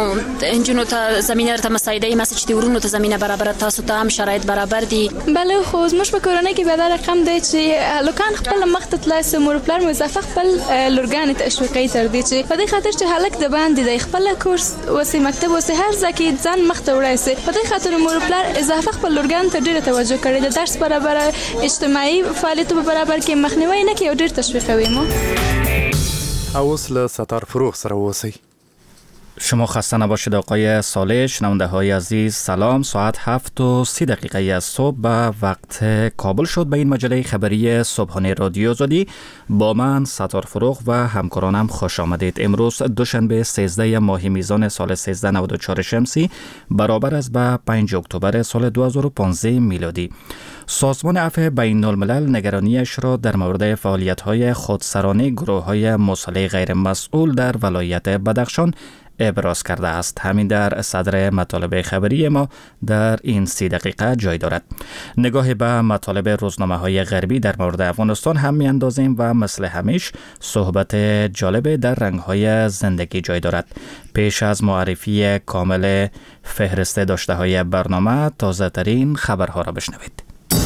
انجونو ته زمینه ته مساعده مثلا چې ورونو ته زمینه برابر تاسو ته هم شرایط برابر دي؟ بله خو زموږ په کورنۍ کې به دا رقم دی چې هلکان خپل مخ ته تلای سي مور پلار مو اضافه خپل لورګانې تشویقي تر دې چې په دې خاطر چې هلک د باندې د خپل کورس وسې مکتب وسې هر ځکه ځان مخ ته وړای سي په دې خاطر مور پلار اضافه خپل لورګان ته ډیره توجه کړې د درس برابر اجتماعي فعالیتونو برابر کې مخنیوي نه کوي او ډیر تشویقوي مو. اوس له ستار فروغ سره اوسئ. شما خسته نباشید آقای صالح. شنونده های عزیز سلام. ساعت 7:30 از صبح به وقت کابل شد. به این مجله خبری صبحانه رادیو آزادی با من ستار فروغ و همکارانم خوش آمدید. امروز دوشنبه 13 ماه میزان سال 1394 شمسی برابر است با 5 اکتبر سال 2015 میلادی. سازمان عفو بین الملل نگرانیش را در مورد فعالیت‌های خودسرانه گروه‌های مسلح غیر مسئول در ولایت بدخشان ابراز کرده است. همین در صدر مطالب خبری ما در این 30 دقیقه جای دارد. نگاه به مطالب روزنامه‌های غربی در مورد افغانستان هم می‌اندازیم و مثل همیشه صحبت جالب در رنگ‌های زندگی جای دارد. پیش از معرفی کامل فهرست داشته‌های برنامه تازه‌ترین خبرها را بشنوید.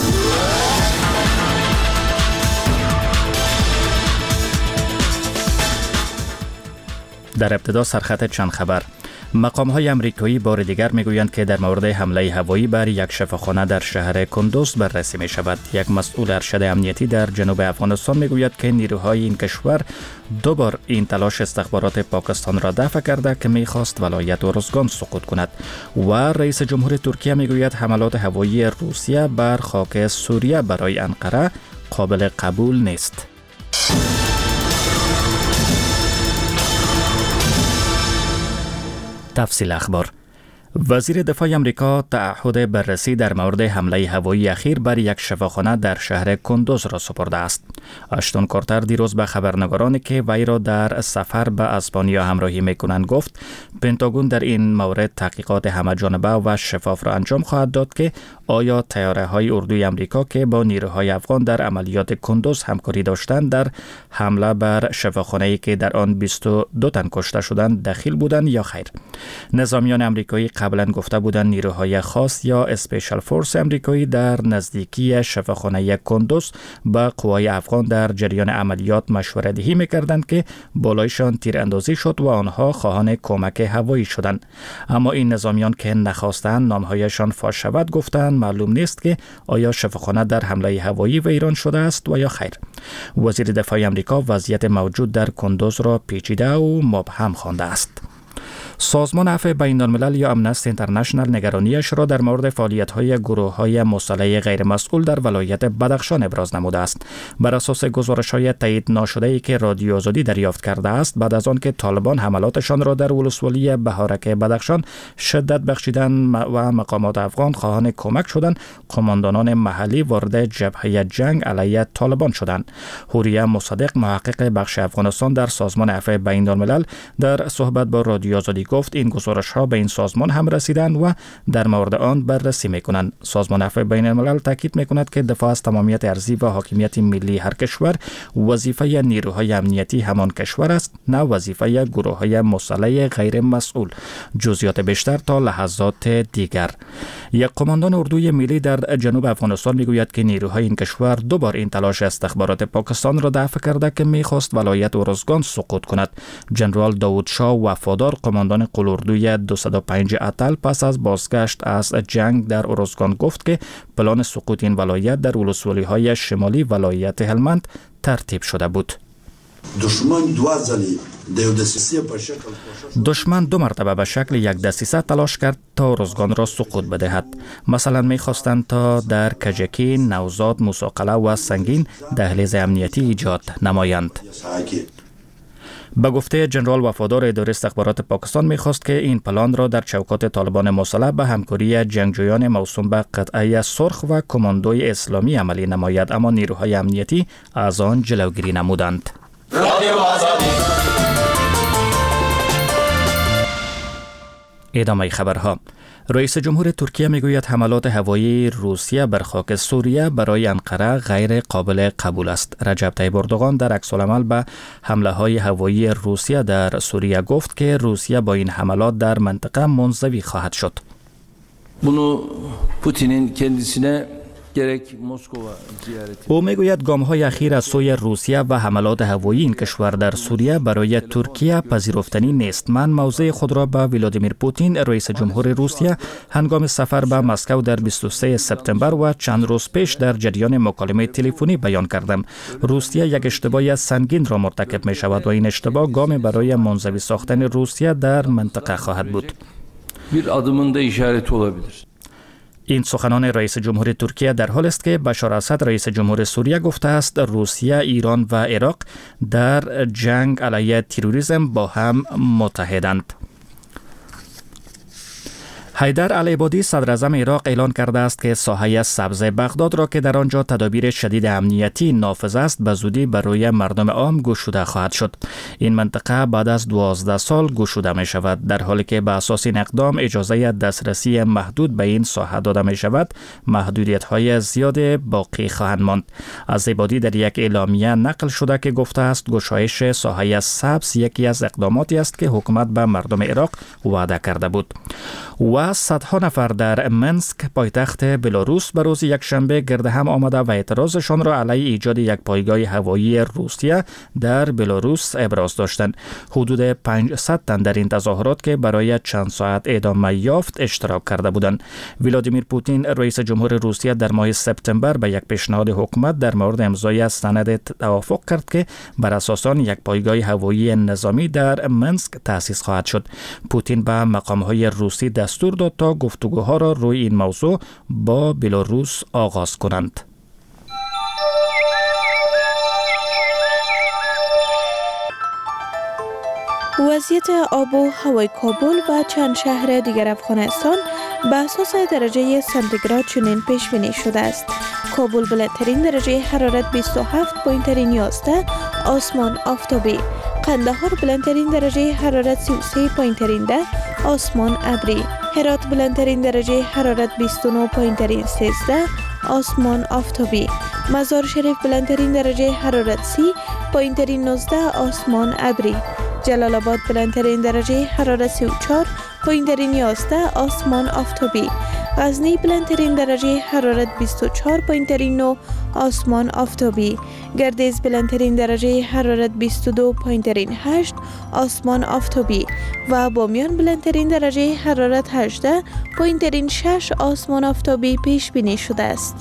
در ابتدا سرخط چند خبر. مقام‌های امریکایی بار دیگر میگویند که در مورد حمله هوایی بر یک شفاخانه در شهر کندوز بررسی می شود. یک مسئول ارشد امنیتی در جنوب افغانستان میگوید که نیروهای این کشور دوبار این تلاش استخبارات پاکستان را دفع کرده که میخواست ولایت ارزگان سقوط کند. و رئیس جمهور ترکیه میگوید حملات هوایی روسیه بر خاک سوریه برای انقره قابل قبول نیست. تفصیل اخبار. وزیر دفاع امریکا تعهد بررسی در مورد حمله هوایی اخیر بر یک شفاخانه در شهر کندوز را سپرده است. آشتون کارتر دیروز به خبرنگارانی که وی را در سفر به اسپانیا همراهی میکنند گفت پنتاگون در این مورد تحقیقات همه‌جانبه و شفاف را انجام خواهد داد که آیا طیاره‌های اردوی امریکا که با نیروهای افغان در عملیات کندوز همکاری داشتند در حمله بر شفاخانه‌ای که در آن 22 تن کشته شدند دخیل بودند یا خیر. نظامیان امریکایی قبلا گفته بودند نیروهای خاص یا اسپیشال فورس امریکایی در نزدیکی شفاخانه کندوز با قوای افغان در جریان عملیات مشوره دهی می‌کردند که بالایشان تیراندازی شد و آنها خواهان کمک هوایی شدند. اما این نظامیان که نخواستند نامهایشان فاش شود گفتند معلوم نیست که آیا شفاخانه در حمله هوایی ویران شده است و یا خیر. وزیر دفاع امریکا وضعیت موجود در کندوز را پیچیده و مبهم خوانده است. سازمان عفو بین الملل یا امنستی اینترنشنال نگرانیش را در مورد فعالیت‌های گروه‌های مسلح غیر مسئول در ولایت بدخشان ابراز نموده است. بر اساس گزارش‌های تایید ناشده‌ای که رادیو آزادی دریافت کرده است، بعد از آن که طالبان حملاتشان را در ولسوالی بهارک بدخشان شدت بخشیدند و مقامات افغان خواهان کمک شدند، قماندانان محلی وارد جبهه جنگ علیه طالبان شدند. حوریه مصدق محقق بخش افغانستان در سازمان عفو بین الملل در صحبت با رادیو آزادی گفت این گزارش‌ها به این سازمان هم رسیدند و در مورد آن بررسی می‌کنند. سازمان عفو بین الملل تاکید می‌کند که دفاع از تمامیت ارضی و حاکمیت ملی هر کشور وظیفه نیروهای امنیتی همان کشور است، نه وظیفه گروه‌های مسلح غیر مسئول. جزئیات بیشتر تا لحظات دیگر. یک قماندان اردوی ملی در جنوب افغانستان می‌گوید که نیروهای این کشور دوبار این تلاش استخبارات پاکستان را دفع کرده که می‌خواست ولایت ارزگان سقوط کند. جنرال داوود شاه وفادار قماندان قلوردوی 205 اتل پس از بازگشت از جنگ در ارزگان گفت که پلان سقوط این ولایت در ولسوالی‌های شمالی ولایت هلمند ترتیب شده بود. دشمن دو مرتبه به شکل یک دسیسه تلاش کرد تا ارزگان را سقوط بدهد. مثلا می‌خواستند تا در کجکی، نوزاد، موسی-قلعه و سنگین دهلیز امنیتی ایجاد نمایند. به گفته جنرال وفادار اداره استخبارات پاکستان می‌خواست که این پلان را در چوکات طالبان مسلح به همکاری جنگجویان موسوم به قطعه سرخ و کماندوی اسلامی عملی نماید، اما نیروهای امنیتی از آن جلوگیری نمودند. ادامه خبرها. رئیس جمهور ترکیه میگوید حملات هوایی روسیه بر خاک سوریه برای انقره غیر قابل قبول است. رجب طیب اردوغان در عکس‌العمل به حمله های هوایی روسیه در سوریه گفت که روسیه با این حملات در منطقه منزوی خواهد شد. Bunu Putin'in kendisine gerek Moskova ziyareti. او میگوید گام‌های اخیر از سوی روسیه و حملات هوایی این کشور در سوریه برای ترکیه پذیرفتنی نیست. من موضع خود را به ولادیمیر پوتین رئیس جمهور روسیه هنگام سفر به مسکو در 23 سپتامبر و چند روز پیش در جریان مکالمه تلفنی بیان کردم. روسیه یک اشتباه سنگین را مرتکب می شود و این اشتباه گام برای منزوی ساختن روسیه در منطقه خواهد بود. Bir adımın da işareti olabilir. این سخنان رئیس جمهور ترکیه در حال است که بشار اسد رئیس جمهور سوریه گفته است روسیه، ایران و عراق در جنگ علیه تروریسم با هم متحدند. حیدر العبادی صدر اعظم عراق اعلان کرده است که ساحه سبز بغداد را که در آنجا تدابیر شدید امنیتی نافذ است به زودی برای مردم عام گشوده خواهد شد. این منطقه بعد از 12 سال گشوده می شود، در حالی که به اساس این اقدام اجازه دسترسی محدود به این ساحه داده می شود. محدودیت های زیاد باقی خواهند ماند. از عبادی در یک اعلامیه نقل شده که گفته است گشایش ساحه سبز یکی از اقداماتی است که حکومت به مردم عراق وعده کرده بود. و صدها نفر در منسک پایتخت بلاروس به روز یکشنبه گرد هم آمده و اعتراضشان را علیه ایجاد یک پایگاه هوایی روسیه در بلاروس ابراز داشتند. حدود 500 تن در این تظاهرات که برای چند ساعت ادامه یافت اشتراک کرده بودند. ولادیمیر پوتین رئیس جمهور روسیه در ماه سپتامبر به یک پیشنهاد حکومت در مورد امضای سند توافق کرد که بر اساس آن یک پایگاه هوایی نظامی در منسک تأسیس خواهد شد. پوتین به مقام‌های روسی دستور داد تا گفتگوها را روی این موضوع با بلاروس آغاز کنند. وضعیت آب و هوای کابل و چند شهر دیگر افغانستان به اساس درجه سانتیگراد چنین پیش بینی شده است. کابل بلندترین درجه حرارت 27.11، آسمان آفتابی. قندهار بلندترین درجه حرارت 33.10، آسمان ابری. هرات بلندترین درجه حرارت 29.13، آسمان آفتابی. مزار شریف بلندترین درجه حرارت 30.19، آسمان ابری. جلال آباد بلندترین درجه حرارت 34.11، آسمان آفتابی. غزنی بلندترین درجه حرارت 24.9، آسمان آفتابی. گردیز بلندترین درجه حرارت 22.8، آسمان آفتابی. و بامیان بلندترین درجه حرارت 18.6، آسمان آفتابی پیش بینی شده است.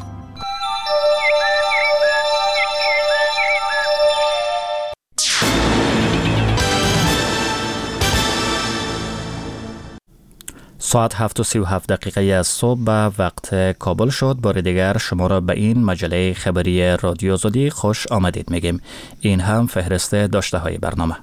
ساعت 7:37 از صبح به وقت کابل شد. بار دیگر شما را به این مجله خبری رادیو آزادی خوش آمدید میگیم. این هم فهرست داشته های برنامه.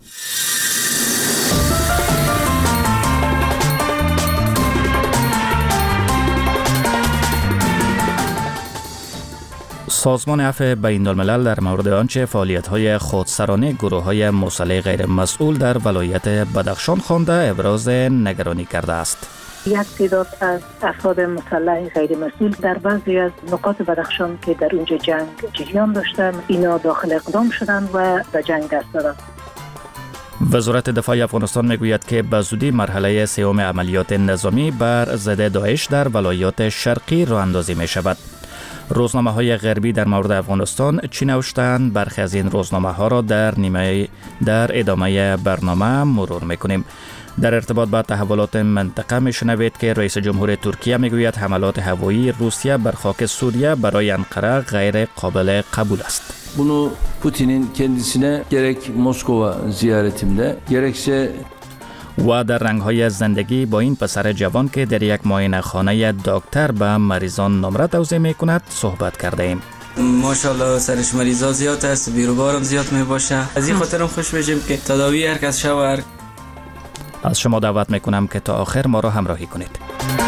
سازمان عفو بین الملل در مورد آنچه فعالیت‌های خودسرانه گروه‌های مسلح غیر مسئول در ولایت بدخشان خوانده ابراز نگرانی کرده است. یک تعداد از افراد مسلح غیر مسئول در بعضی از نقاط بدخشان که در اونجا جنگ جریان داشتند، اینا داخل اقدام شدند و به جنگ دست دادند. وزارت دفاع افغانستان میگوید که به زودی مرحله سوم عملیات نظامی بر ضد داعش در ولایات شرقی راه اندازی می شود. روزنامه‌های غربی در مورد افغانستان چی نوشتند؟ برخی از این روزنامه‌ها را در ادامه برنامه مرور می‌کنیم. در ارتباط با تحولات منطقه میشنوید که رئیس جمهور ترکیه میگوید حملات هوایی روسیه بر خاک سوریه برای انقره غیر قابل قبول است. Bunu Putin'in kendisine gerek Moskova ziyaretimde gerekse و در رنگ‌های زندگی با این پسر جوان که در یک معاینه خانه دکتر به مریضان نمره توزیع می‌کند صحبت کرده ایم. ماشاءالله سرش مریضا زیاد است، بیروبارم زیاد میباشه. از این خاطرم خوش میشیم که تداوی هر کس شود. از شما دعوت میکنم که تا آخر ما را همراهی کنید.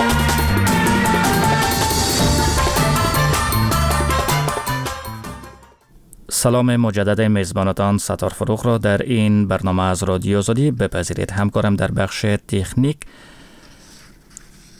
سلام مجدد میزبانتان ستار فروغ را در این برنامه از رادیو آزادی بپذیرید. همکارم در بخش تکنیک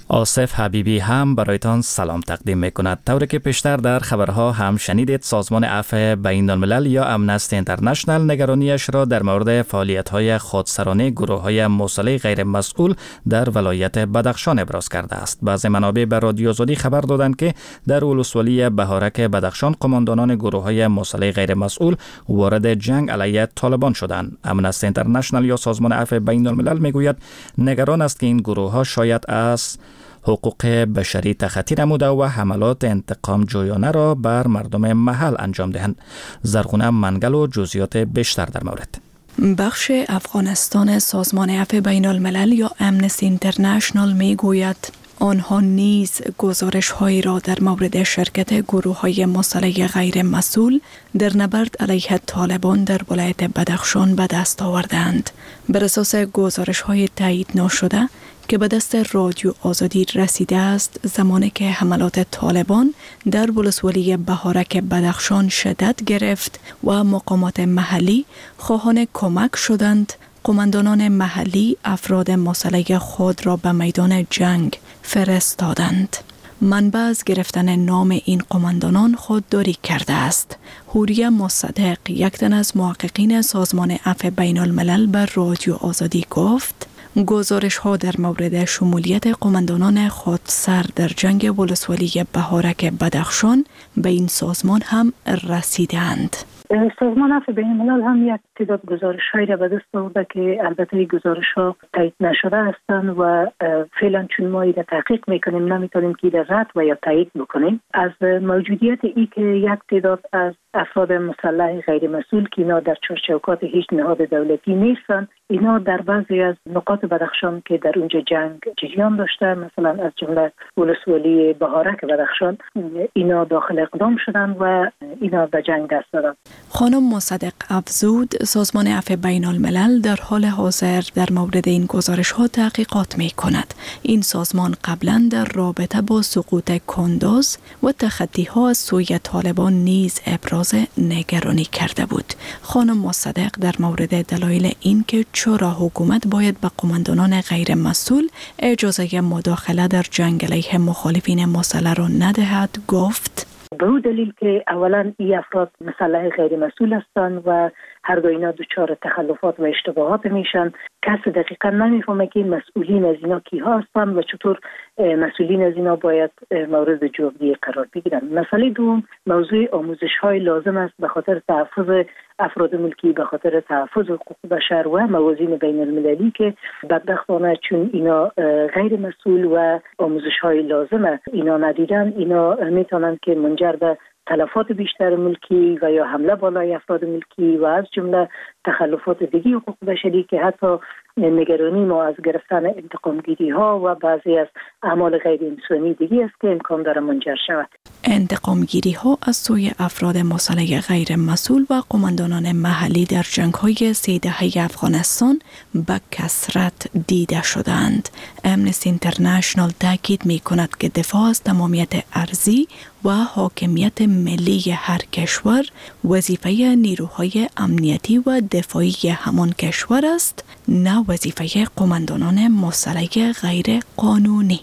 آصف حبیبی هم برایتان سلام تقدیم میکند. طوری که پیشتر در خبرها هم شنیدید، سازمان عفو بین الملل یا امنستی اینترنشنال نگرانیش را در مورد فعالیت‌های خودسرانه گروه‌های موصله غیر مسئول در ولایت بدخشان ابراز کرده است. بعضی منابع به رادیو آزادی خبر دادند که در ولسوالی بهارک بدخشان قماندانان گروه‌های موصله غیر مسئول وارد جنگ علیه طالبان شدند. امنستی اینترنشنال یا سازمان عفو بین الملل میگوید نگران است که این گروه‌ها شاید از حقوق بشری تخطی نموده و حملات انتقام جویانه را بر مردم محل انجام دهند. زرغونه منگل و جزئیات بیشتر در مورد. بخش افغانستان سازمان عفو بین الملل یا امنستی اینترنشنال می گوید آنها نیز گزارش‌هایی را در مورد شرکت گروه‌های مسلح غیر مسئول در نبرد علیه طالبان در ولایت بدخشان به دست آوردند. بر اساس گزارش‌های تایید نشده که به دست رادیو آزادی رسیده است، زمانی که حملات طالبان در ولسوالی بهارک بدخشان شدت گرفت و مقامات محلی خواهان کمک شدند، قماندانان محلی افراد مسلح خود را به میدان جنگ فرستادند. منبع از گرفتن نام این قماندانان خودداری کرده است. حوریه مصدق، یک تن از محققین سازمان عفو بین الملل، بر رادیو آزادی گفت گزارش ها در مورد شمولیت قماندانان خودسر در جنگ ولسوالی بهارک بدخشان به این سازمان هم رسیدند. سازمان عفو بین الملل هم یک تعداد گزارش‌هایی را به دست آورده که البته این گزارش‌ها تایید نشده هستند و فعلا چون ما این را تحقیق میکنیم نمیتونیم که این رد و یا تایید بکنیم. از موجودیت ای که یک تعداد از افراد مسلح غیر مسئول که اینا در چارچوکات هیچ نهاد دولتی نیستند، اینا در بعضی از نقاط بدخشان که در اونجا جنگ جریان داشته، مثلا از جمله ولسوالی بهارک بدخشان، اینا داخل اقدام شدند و اینا به جنگ دست دادند. خانم مصدق افزود سازمان عفو بین الملل در حال حاضر در مورد این گزارش ها تحقیقات می کند. این سازمان قبلا در رابطه با سقوط کندوز و تخطی ها از سوی طالبان نیز ابراز نگرانی کرده بود. خانم مصدق در مورد دلایل این که چرا حکومت باید به قماندانان غیر مسئول اجازه مداخله در جنگ علیه مخالفین مسلح را ندهد گفت: به او دلیل که اولا این افراد مسلح غیر مسئول هستند و هر دو اینا دچار تخلفات و اشتباهات میشن. کس دقیقا نمیفهمه که مسئولین از اینا کیها هستند و چطور مسئولین از اینا باید مورد جوابگویی قرار بگیرن. مسئله دوم موضوع آموزش های لازم است به خاطر تحفظ افراد ملکی، به خاطر تحفظ حقوق بشر و موازین بین المللی که بدبختانه چون اینا غیر مسئول و آموزش های لازم اینا ندیدن، اینا میتونن که منجر به تلفات بیشتر ملکی و یا حمله بالای افراد ملکی و از جمله تخلفات دیگی حقوق بشری که حتی نگرانی ما از گرفتن انتقامگیری ها و بعضی از اعمال غیر انسانی دیگی است که امکان داره منجر شود. انتقامگیری ها از سوی افراد مسلح غیر مسئول و قماندانان محلی در جنگ های 3 دهه افغانستان به کثرت دیده شدند. امنستی اینترنشنال تاکید می کند که دفاع از تمامیت ارضی و حاکمیت ملی هر کشور وظیفه نیروهای امنیتی و دفاعی همان کشور است، نه وظیفه قماندانان مسلح غیر قانونی.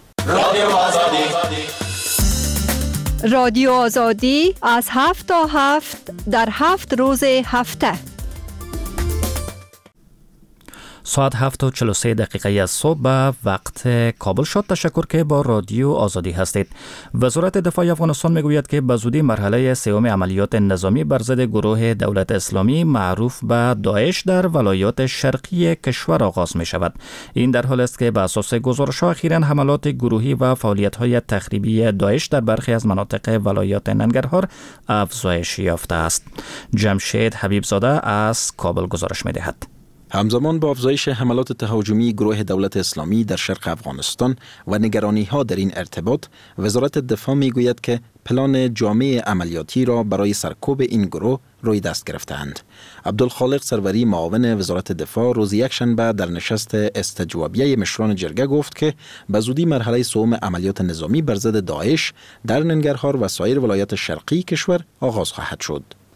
رادیو آزادی از 7 تا 7 در 7 روز هفته. ساعت 7:43 از صبح به وقت کابل شد. تشکر که با رادیو آزادی هستید. وزارت دفاع افغانستان میگوید که به زودی مرحله سوم عملیات نظامی بر ضد گروه دولت اسلامی معروف به داعش در ولایات شرقی کشور آغاز می شود. این در حالی است که به اساس گزارش‌ها اخیراً حملات گروهی و فعالیت‌های تخریبی داعش در برخی از مناطق ولایات ننگرهار افزایش یافته است. جمشید حبیبزاده از کابل گزارش می‌دهد. همزمان با افزایش حملات تهاجمی گروه دولت اسلامی در شرق افغانستان و نگرانی‌ها در این ارتباط، وزارت دفاع می‌گوید که پلان جامع عملیاتی را برای سرکوب این گروه روی دست گرفتند. عبدالخالق سروری معاون وزارت دفاع روز یکشنبه در نشست استجوابیه مشران جرگه گفت که به زودی مرحله سوم عملیات نظامی بر ضد داعش در ننگرهار و سایر ولایات شرقی کشور آغاز خواهد شد.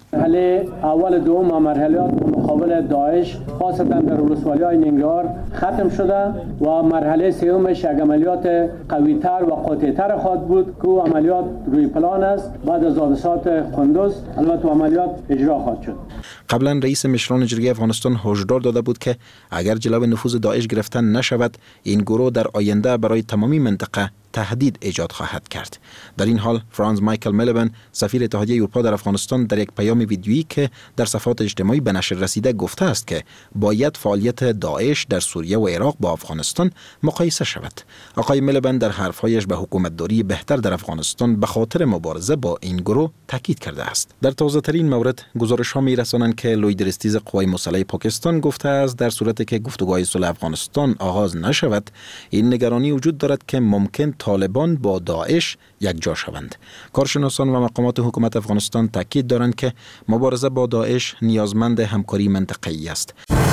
مرحله اول دوم مرحلات مقابل داعش خاصتا در ولسوالی‌های ننگرهار ختم شده و مرحله سومش یک عملیات قوی‌تر و قاطع‌تر خواهد بود که عملیات روی پلان است. بعد از حادثات قندوز البته عملیات اجرا خواهد شد. قبلا رئیس مشران جرگه افغانستان هشدار داده بود که اگر جلو نفوذ داعش گرفتن نشود این گروه در آینده برای تمامی منطقه تهدید ایجاد خواهد کرد. در این حال فرانز مایکل میلبن سفیر اتحادیه اروپا در افغانستان در یک پیام ویدیویی که در صفحات اجتماعی به نشر رسیده گفته است که باید فعالیت داعش در سوریه و عراق با افغانستان مقایسه شود. آقای میلبن در حرفهایش به حکومتداری بهتر در افغانستان به خاطر مبارزه با این گروه تاکید کرده است. در تازه ترین مورد گزارش‌ها می‌رسانند که لوید رستیز قوای مسلح پاکستان گفته است در صورتی که گفتگوهای صلح افغانستان آغاز نشود این نگرانی وجود دارد که ممکن طالبان با داعش یک جا شوند. کارشناسان و مقامات حکومت افغانستان تاکید دارند که مبارزه با داعش نیازمند همکاری منطقه‌ای است.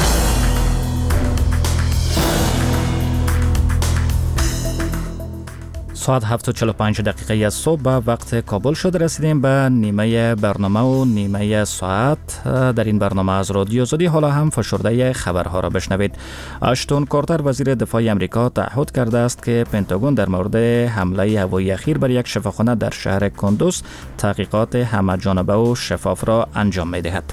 ساعت 7:45 دقیقه از صبح به وقت کابل شد. رسیدیم به نیمه برنامه و نیمه ساعت. در این برنامه از رادیو آزادی حالا هم فشرده خبرها را بشنوید. اشتون کارتر وزیر دفاع امریکا تعهد کرده است که پنتاگون در مورد حمله هوایی اخیر بر یک شفاخانه در شهر کندوز تحقیقات همه جانبه و شفاف را انجام می‌دهد.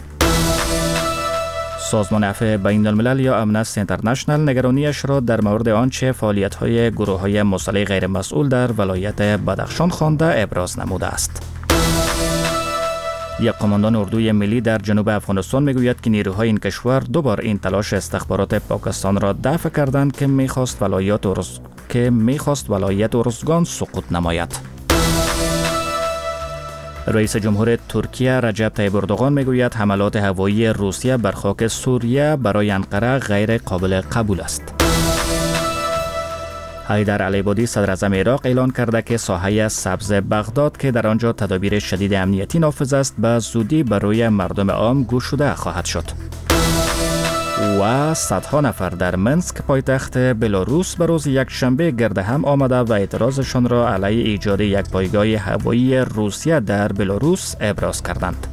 سازمان عفو بین الملل یا امنستی اینترنشنال نگرانیش را در مورد آنچه فعالیت‌های گروه‌های مسلح غیر مسئول در ولایت بدخشان خوانده ابراز نموده است. یک قماندان اردوی ملی در جنوب افغانستان میگوید که نیروهای این کشور دوبار این تلاش استخبارات پاکستان را دفع کردند که میخواست ولایت ارزگان سقوط نماید. رئیس جمهور ترکیه رجب طیب اردوغان میگوید حملات هوایی روسیه بر خاک سوریه برای انقره غیر قابل قبول است. حیدر علیبادی صدر اعظم عراق اعلان کرده که ساحه سبز بغداد که در آنجا تدابیر شدید امنیتی نافذ است به زودی برای مردم عام گشوده خواهد شد. و صدها نفر در منسک پایتخت بلاروس به روز یکشنبه گرد هم آمده و اعتراضشان را علیه ایجاد یک پایگاه هوایی روسیه در بلاروس ابراز کردند.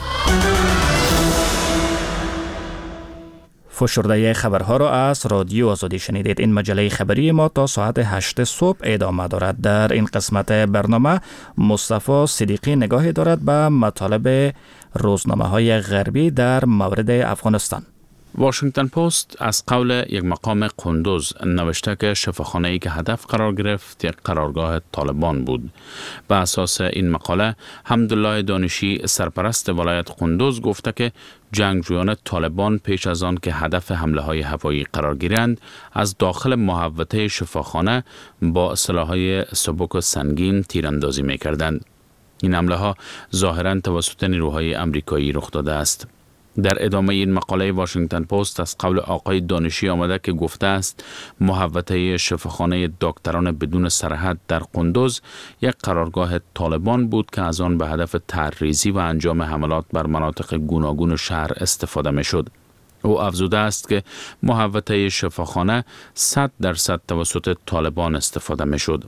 فشرده خبرها را از رادیو آزادی شنیدید. این مجله خبری ما تا ساعت 8 صبح ادامه دارد. در این قسمت برنامه مصطفی صدیقی نگاهی دارد به مطالب روزنامه‌های غربی در مورد افغانستان. واشنگتن پست از قول یک مقام قندوز نوشته که شفاخانه‌ای که هدف قرار گرفت یک قرارگاه طالبان بود. به اساس این مقاله حمدالله دانشی سرپرست ولایت قندوز گفته که جنگجویان طالبان پیش از آن که هدف حمله های هوایی قرار گیرند از داخل محوطه شفاخانه با سلاح‌های سبک و سنگین تیراندازی می‌کردند. این حمله ها ظاهراً توسط نیروهای آمریکایی رخ داده است. در ادامه این مقاله واشنگتن پست از قول آقای دانشی آمده که گفته است محوطه شفاخانه دکتران بدون سرحد در قندوز یک قرارگاه طالبان بود که از آن به هدف طرحریزی و انجام حملات بر مناطق گوناگون شهر استفاده می شد. او افزوده است که محوطه شفاخانه 100% توسط طالبان استفاده می شد.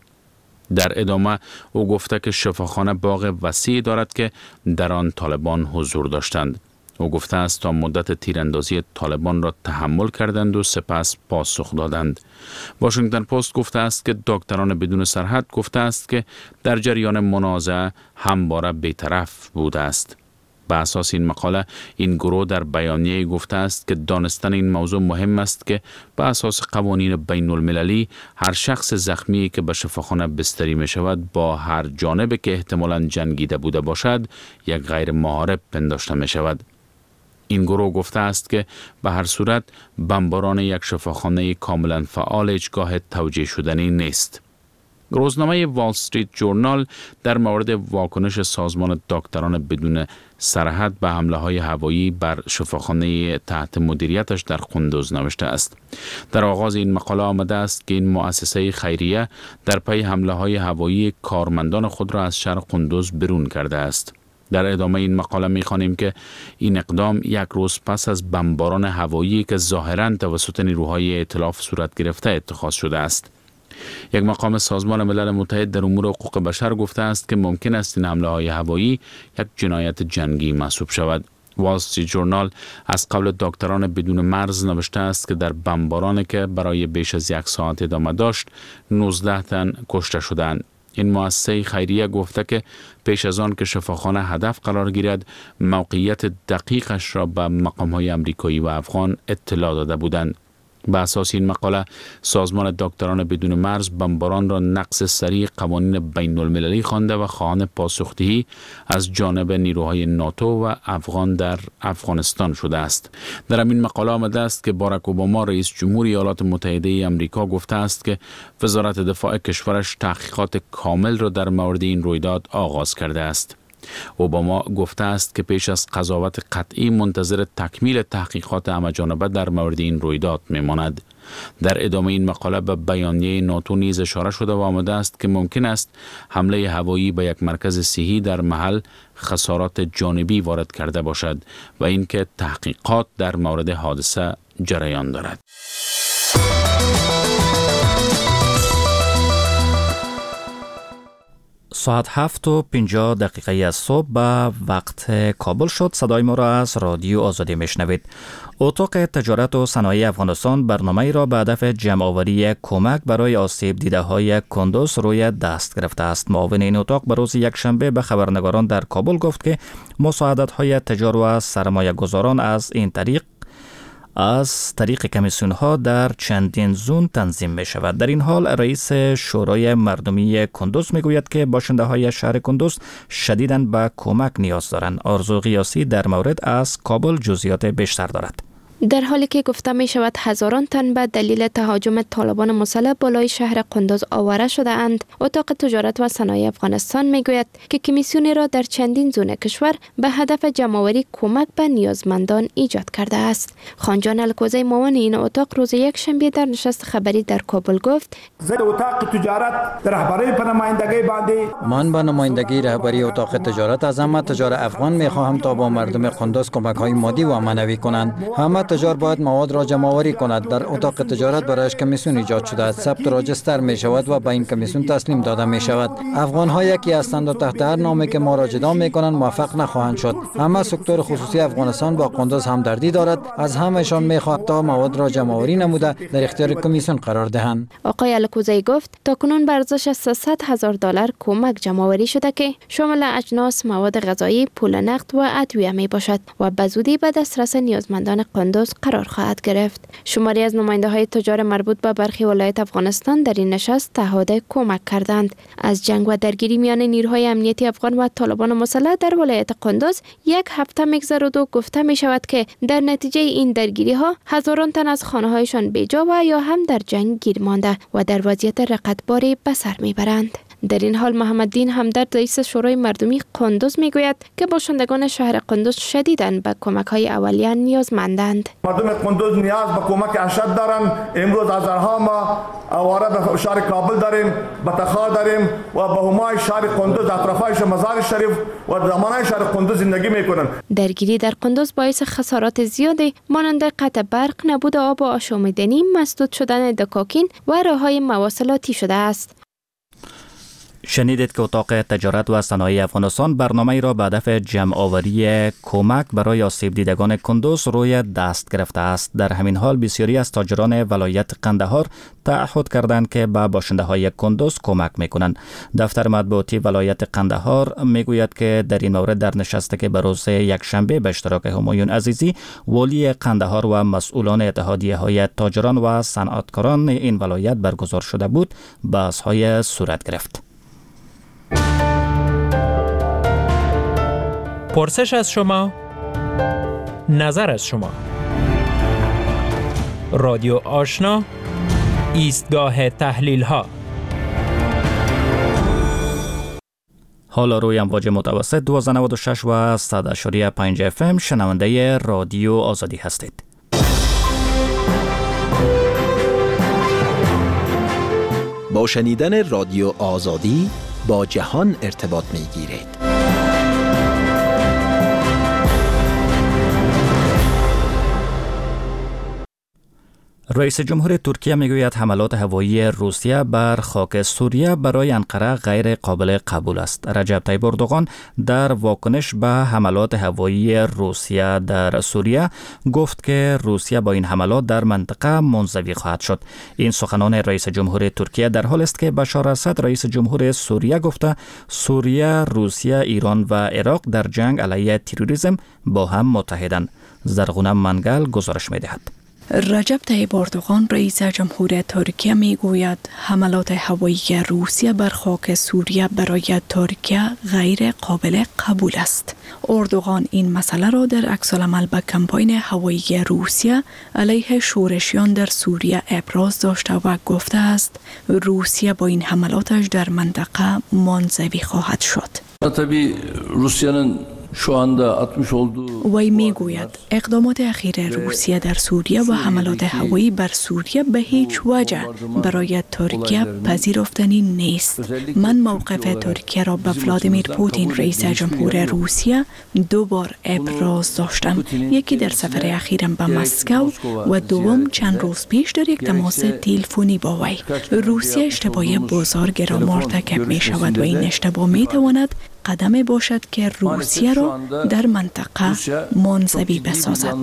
در ادامه او گفته که شفاخانه باغ وسیعی دارد که در آن طالبان حضور داشتند. او گفته است تا مدت تیراندازی طالبان را تحمل کردند و سپس پاسخ دادند. واشنگتن پست گفته است که دکتران بدون سرحد گفته است که در جریان منازعه همواره بی‌طرف بوده است. به اساس این مقاله این گروه در بیانیه گفته است که دانستن این موضوع مهم است که به اساس قوانین بین المللی هر شخص زخمی که به شفاخانه بستری می شود با هر جانب که احتمالاً جنگیده بوده باشد یک غیر محارب پنداشته می شود. این گروه گفته است که به هر صورت بمباران یک شفاخانه کاملا فعال هیچگاه توجیه شدنی نیست. روزنامه وال استریت جورنال در مورد واکنش سازمان دکتران بدون سرحد به حمله های هوایی بر شفاخانه تحت مدیریتش در قندوز نوشته است. در آغاز این مقاله آمده است که این مؤسسه خیریه در پی حمله های هوایی کارمندان خود را از شهر قندوز بیرون کرده است. در ادامه این مقاله می‌خوانیم که این اقدام یک روز پس از بمباران هوایی که ظاهراً توسط نیروهای ائتلاف صورت گرفته اتخاذ شده است. یک مقام سازمان ملل متحد در امور حقوق بشر گفته است که ممکن است این حمله های هوایی یک جنایت جنگی محسوب شود. وال استریت ژورنال از قول دکتران بدون مرز نوشته است که در بمبارانی که برای بیش از 1 ساعت ادامه داشت 19 تن کشته شدند. این مؤسسه خیریه گفته که پیش از آن که شفاخانه هدف قرار گیرد موقعیت دقیقش را به مقام‌های آمریکایی و افغان اطلاع داده بودند. به اساس این مقاله سازمان دکتران بدون مرز بمباران را نقض سریع قوانین بین المللی خوانده و خواهان پاسخدهی از جانب نیروهای ناتو و افغان در افغانستان شده است. در همین مقاله آمده است که باراک اوباما رئیس جمهور ایالات متحده آمریکا گفته است که وزارت دفاع کشورش تحقیقات کامل را در مورد این رویداد آغاز کرده است. اوباما گفته است که پیش از قضاوت قطعی منتظر تکمیل تحقیقات همه‌جانبه در مورد این رویداد میماند. در ادامه این مقاله به بیانیه ناتو نیز اشاره شده و آمده است که ممکن است حمله هوایی به یک مرکز صحی در محل خسارات جانبی وارد کرده باشد و اینکه تحقیقات در مورد حادثه جریان دارد. ساعت 7:50 از صبح به وقت کابل شد. صدای ما را از رادیو آزادی میشنوید. اتاق تجارت و صنایع افغانستان برنامه‌ای را به هدف جمع‌آوری کمک برای آسیب دیده‌های کندوز روی دست گرفته است. معاون این اتاق به روز یکشنبه به خبرنگاران در کابل گفت که مساعدت‌های تجار و سرمایه‌گذاران از طریق کمیسیون ها در چندین زون تنظیم می شود. در این حال رئیس شورای مردمی کندوز می گوید که باشنده های شهر کندوز شدیداً به کمک نیاز دارند. آرزو قیاسی در مورد از کابل جزئیات بیشتر دارد. در حالی که گفته می شود هزاران تن به دلیل تهاجم طالبان مسلح بالای شهر قندوز آواره شده اند، اتاق تجارت و صنایع افغانستان می گوید که کمیسیونی را در چندین زون کشور به هدف جمع‌آوری کمک به نیازمندان ایجاد کرده است. خانجان الکوزی معاون این اتاق روز یکشنبه در نشست خبری در کابل گفت: اتاق تجارت در رهبری په نمایندگی باندې من به نمایندگی رهبری اتاق تجارت از همه تجار افغان می خواهم تا با مردم قندوز کمک‌های مادی و معنوی کنند. همه تجار باید مواد را جمع آوری کند. در اتاق تجارت برایش کمیسیون ایجاد شده است. ثبت راجستر می شود و به این کمیسیون تسلیم داده می شود. افغان ها یکی هستند و تحت هر نامی که ما را جدا می کنند موفق نخواهند شد. همه سکتور خصوصی افغانستان با قندوز همدردی دارد. از همهشان می خواهد تا مواد را جمع آوری نموده در اختیار کمیسیون قرار دهند. آقای الکوزی گفت تاکنون به ارزش $300,000 کمک جمع آوری شده که شامل اجناس، مواد غذایی، پول نقد و ادویه می باشد و به زودی به دسترس نیازمندان قندوز قرار خواهد گرفت. شماری از نماینده های تجار مربوط به برخی ولایت افغانستان در این نشست تعهد کمک کردند. از جنگ و درگیری میان نیروهای امنیتی افغان و طالبان مسلح در ولایت قندوز 1 هفته می‌گذرد و گفته می شود که در نتیجه این درگیری ها هزاران تن از خانه هایشان بیجا و یا هم در جنگ گیر مانده و در وضعیت رقتباری به سر میبرند. در این حال محمد دین همدرد رئیس شورای مردمی قندوز میگوید که باشندگان شهر قندوز شدیداً به کمک‌های اولیه نیازمندند. مردم قندوز نیاز به کمک اشد دارند. امروز هزارها ما آواره به شهر کابل داریم، به تخار داریم و به همای شهر قندوز اطرافش مزار شریف و زمانای شهر قندوز زندگی میکنند. درگیری در قندوز باعث خسارات زیادی مانند قطع برق، نبود آب و آشامیدنی، مسدود شدن دکاکین و راههای مواصلاتی شده است. شنیدید که اتاق تجارت و صنایع افغانستان برنامه‌ای را به هدف جمع‌آوری کمک برای آسیب دیدگان کندوز روی دست گرفته است. در همین حال بسیاری از تاجران ولایت قندهار تعهد کردند که به باشنده‌های کندوز کمک می‌کنند. دفتر مطبوعاتی ولایت قندهار می‌گوید که در این مورد در نشستی که به روز یکشنبه به اشتراک همایون عزیزی، والی قندهار و مسئولان اتحادیه‌های تاجران و صنعتکاران این ولایت برگزار شده بود، بحث‌های صورت گرفت. پرسش از شما، نظر از شما. رادیو آشنا، ایستگاه تحلیل ها. حالا روی امواج متوسط 1296 و 100.5 FM شنونده رادیو آزادی هستید. با شنیدن رادیو آزادی با جهان ارتباط می‌گیرید. رئیس جمهور ترکیه میگوید حملات هوایی روسیه بر خاک سوریه برای انقره غیر قابل قبول است. رجب طیب اردوغان در واکنش به حملات هوایی روسیه در سوریه گفت که روسیه با این حملات در منطقه منزوی خواهد شد. این سخنان رئیس جمهور ترکیه در حالی است که بشار اسد رئیس جمهور سوریه گفته سوریه، روسیه، ایران و عراق در جنگ علیه تروریسم با هم متحدند. زرغونه منگل گزارش می‌دهد. رجب طیب اردوغان رئیس جمهور ترکیه میگوید حملات هوایی روسیه بر خاک سوریه برای ترکیه غیر قابل قبول است. اردوغان این مسئله را در عکس‌العمل به کمپاین هوایی روسیه علیه شورشیان در سوریه ابراز داشته و گفته است روسیه با این حملاتش در منطقه منزوی خواهد شد. Tabii Rusya'nın şu anda atmış olduğu وی میگوید اقدامات اخیر روسیه در سوریه و حملات هوایی بر سوریه به هیچ وجه برای ترکیه پذیرفتنی نیست. من موقف ترکیه را به ولادیمیر پوتین رئیس جمهور روسیه 2 بار ابراز داشتم. یکی در سفر اخیرم به مسکو و دوم چند روز پیش در یک تماس تلفنی با وی. روسیه اشتباه بزرگ را مرتکب می شود و این اشتباه می تواند قدم باشد که روسیه را در منطقه منزوی بسازد.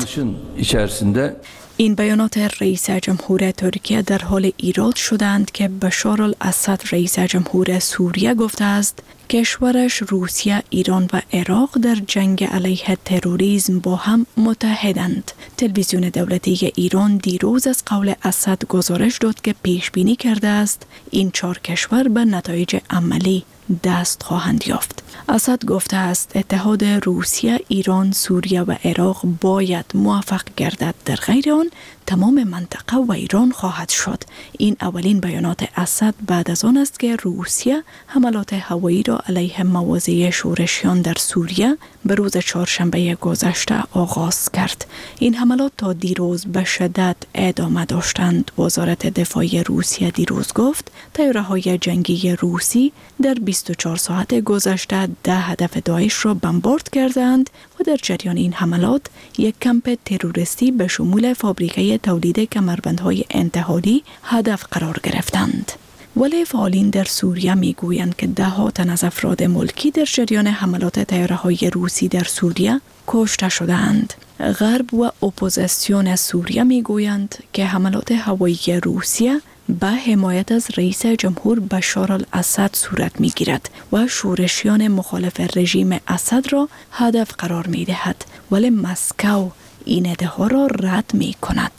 این بیانات رئیس جمهور ترکیه در حال ایراد شدند که بشار الاسد رئیس جمهور سوریه گفته است کشورش روسیه، ایران و عراق در جنگ علیه تروریسم با هم متحدند. تلویزیون دولتی ایران دیروز از قول اسد گزارش داد که پیش بینی کرده است این 4 کشور به نتایج عملی دست خواهند یافت. اسد گفته است اتحاد روسیه، ایران، سوریه و عراق باید موفق گردد، در غیر آن تمام منطقه و ایران خواهد شد. این اولین بیانات اسد بعد از آن است که روسیه حملات هوایی را علیه مواضع شورشیان در سوریه به روز چهارشنبه گذشته آغاز کرد. این حملات تا دیروز به شدت ادامه داشتند. وزارت دفاع روسیه دیروز گفت طیاره‌های جنگی روسی در 24 ساعت گذشته 10 هدف داعش را بمبارد کردند و در جریان این حملات یک کمپ تروریستی به شمول فابریکه تولید کمربندهای انتحاری هدف قرار گرفتند. ولی فعالین در سوریه میگویند که 10 تن از افراد ملکی در جریان حملات طیاره‌های روسی در سوریه کشته شدند. غرب و اپوزیسیون سوریه میگویند که حملات هوایی روسیه به حمایت از رئیس جمهور بشار الاسد صورت میگیرد و شورشیان مخالف رژیم اسد را هدف قرار میدهد، ولی مسکو این ادعا را رد می کند.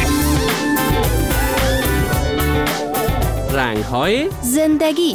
رنگ‌های زندگی.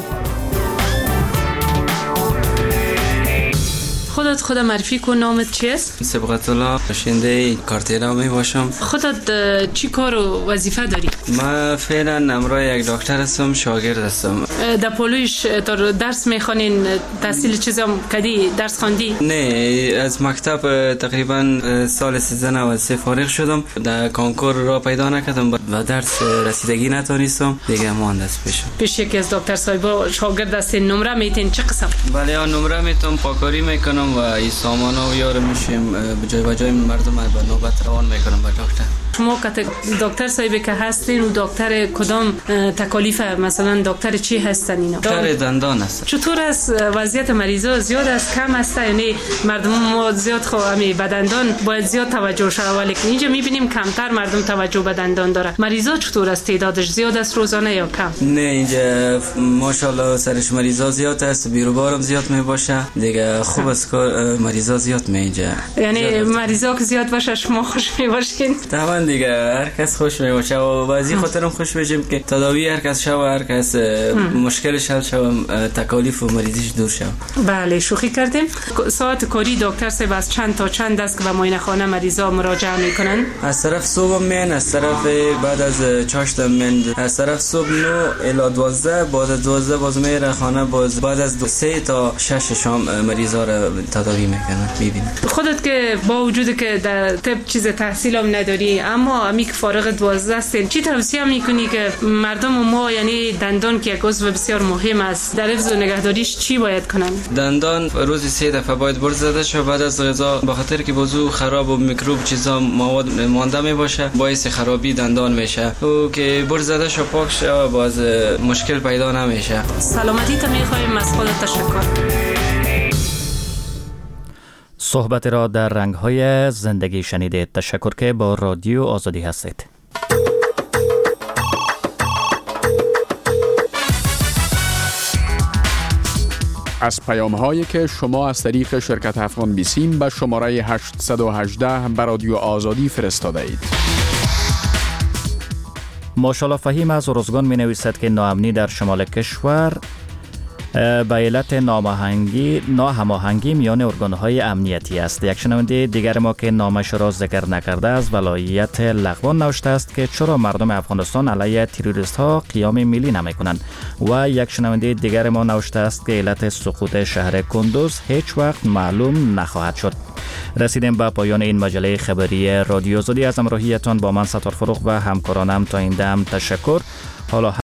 خودت معرفی کن، نامت چیست؟ سبقت الله، باشنده کارتیرا می باشم. خودت چی کار و وظیفه داری؟ ما فعلا همراه یک دکتر هستم، شاگرد هستم. در پولویش تا درس میخوانین؟ تحصیل چیزام کدی درس خواندی؟ نه، از مکتب تقریبا سال 1393 فارغ شدم. در کنکور را پیدا نکردم و درس رسیدگی نتونستم، دیگه ماندست پیش یکی از دکتر صاحبا شاگرد هستین. نمره میتین چه قسم؟ بله، نمره میتونم، پاکاری میکنم و این سامانا و یار میشیم، به جای مردم به نوبت روان میکنم به دکتر. شما که دکتر صاحبی که هستین و دکتر کدام تکالیف، مثلا دکتر چی هستن اینا؟ دکتر دندان هست. چطور است وضعیت مریضا؟ زیاد است کم است؟ یعنی مردم ما زیاد خواهمی به دندان باید زیاد توجه شود، ولی اینجا میبینیم کمتر مردم توجه به دندان داره. مریضا چطور است؟ تعدادش زیاد است روزانه یا کم؟ نه، اینجا ماشاءالله سرش مریضا زیاد است، بیروبارم زیاد میباشه دیگه. خوب است مریضا زیاد می اینجا. یعنی مریضا که زیاد باشه شما خوش میباشین؟ دیگه هر کس خوش میشه و بعضی خاطرم خوش میشیم که تداوی هر کس شو، هر کس مشکلش حل شو، تکالیف و مریضیش دور شو. بله، شوخی کردیم. ساعت کاری دکتر صاحب از چند تا چند است که به معاینه خانه مریضا مراجعه میکنن؟ از طرف صبح میان، از طرف بعد از چاشت میان، از طرف صبح 9 الی 12، بعد از 12 باز میره خانه، باز بعد از 3 تا 6 شام مریضا رو تداوی میکنن. ببین خودت که با وجود که در طب چیز تحصیلم نداری، اما امی که فارغ 12 هستین چی توصیه میکنی که مردم ما یعنی دندان که یک عضو بسیار مهم است در حفظ و نگهداریش چی باید کنن؟ دندان روزی 3 دفعه باید برس زده شه بعد از غذا، به خاطر که وضو خراب و میکروب چیزا مواد مانده می باشه باعث خرابی دندان میشه و که برس زده شه پاک شه باز مشکل پیدا نمیشه. سلامتی تا میخوایم از خودت تشکر. صحبت را در رنگ‌های زندگی شنیدید. تشکر که با رادیو آزادی هستید. از پیام‌هایی که شما از طریق شرکت افغان بیسیم به شماره 818 به رادیو آزادی فرستاده اید. ماشاءالله فهیم از ارزگان می نویسد که ناامنی در شمال کشور به علت ناهماهنگی میان ارگان‌های امنیتی است. یک شنونده دیگر ما که نامش را ذکر نکرده از ولایت لغوان نوشته است که چرا مردم افغانستان علیه تروریست ها قیام ملی نمی کنند و یک شنونده دیگر ما نوشته است که علت سقوط شهر کندوز هیچ وقت معلوم نخواهد شد. رسیدیم به پایان این مجله خبری رادیو آزادی. از همراهیتان با من ستار فروغ و همکارانم تا این دم تشکر. حالا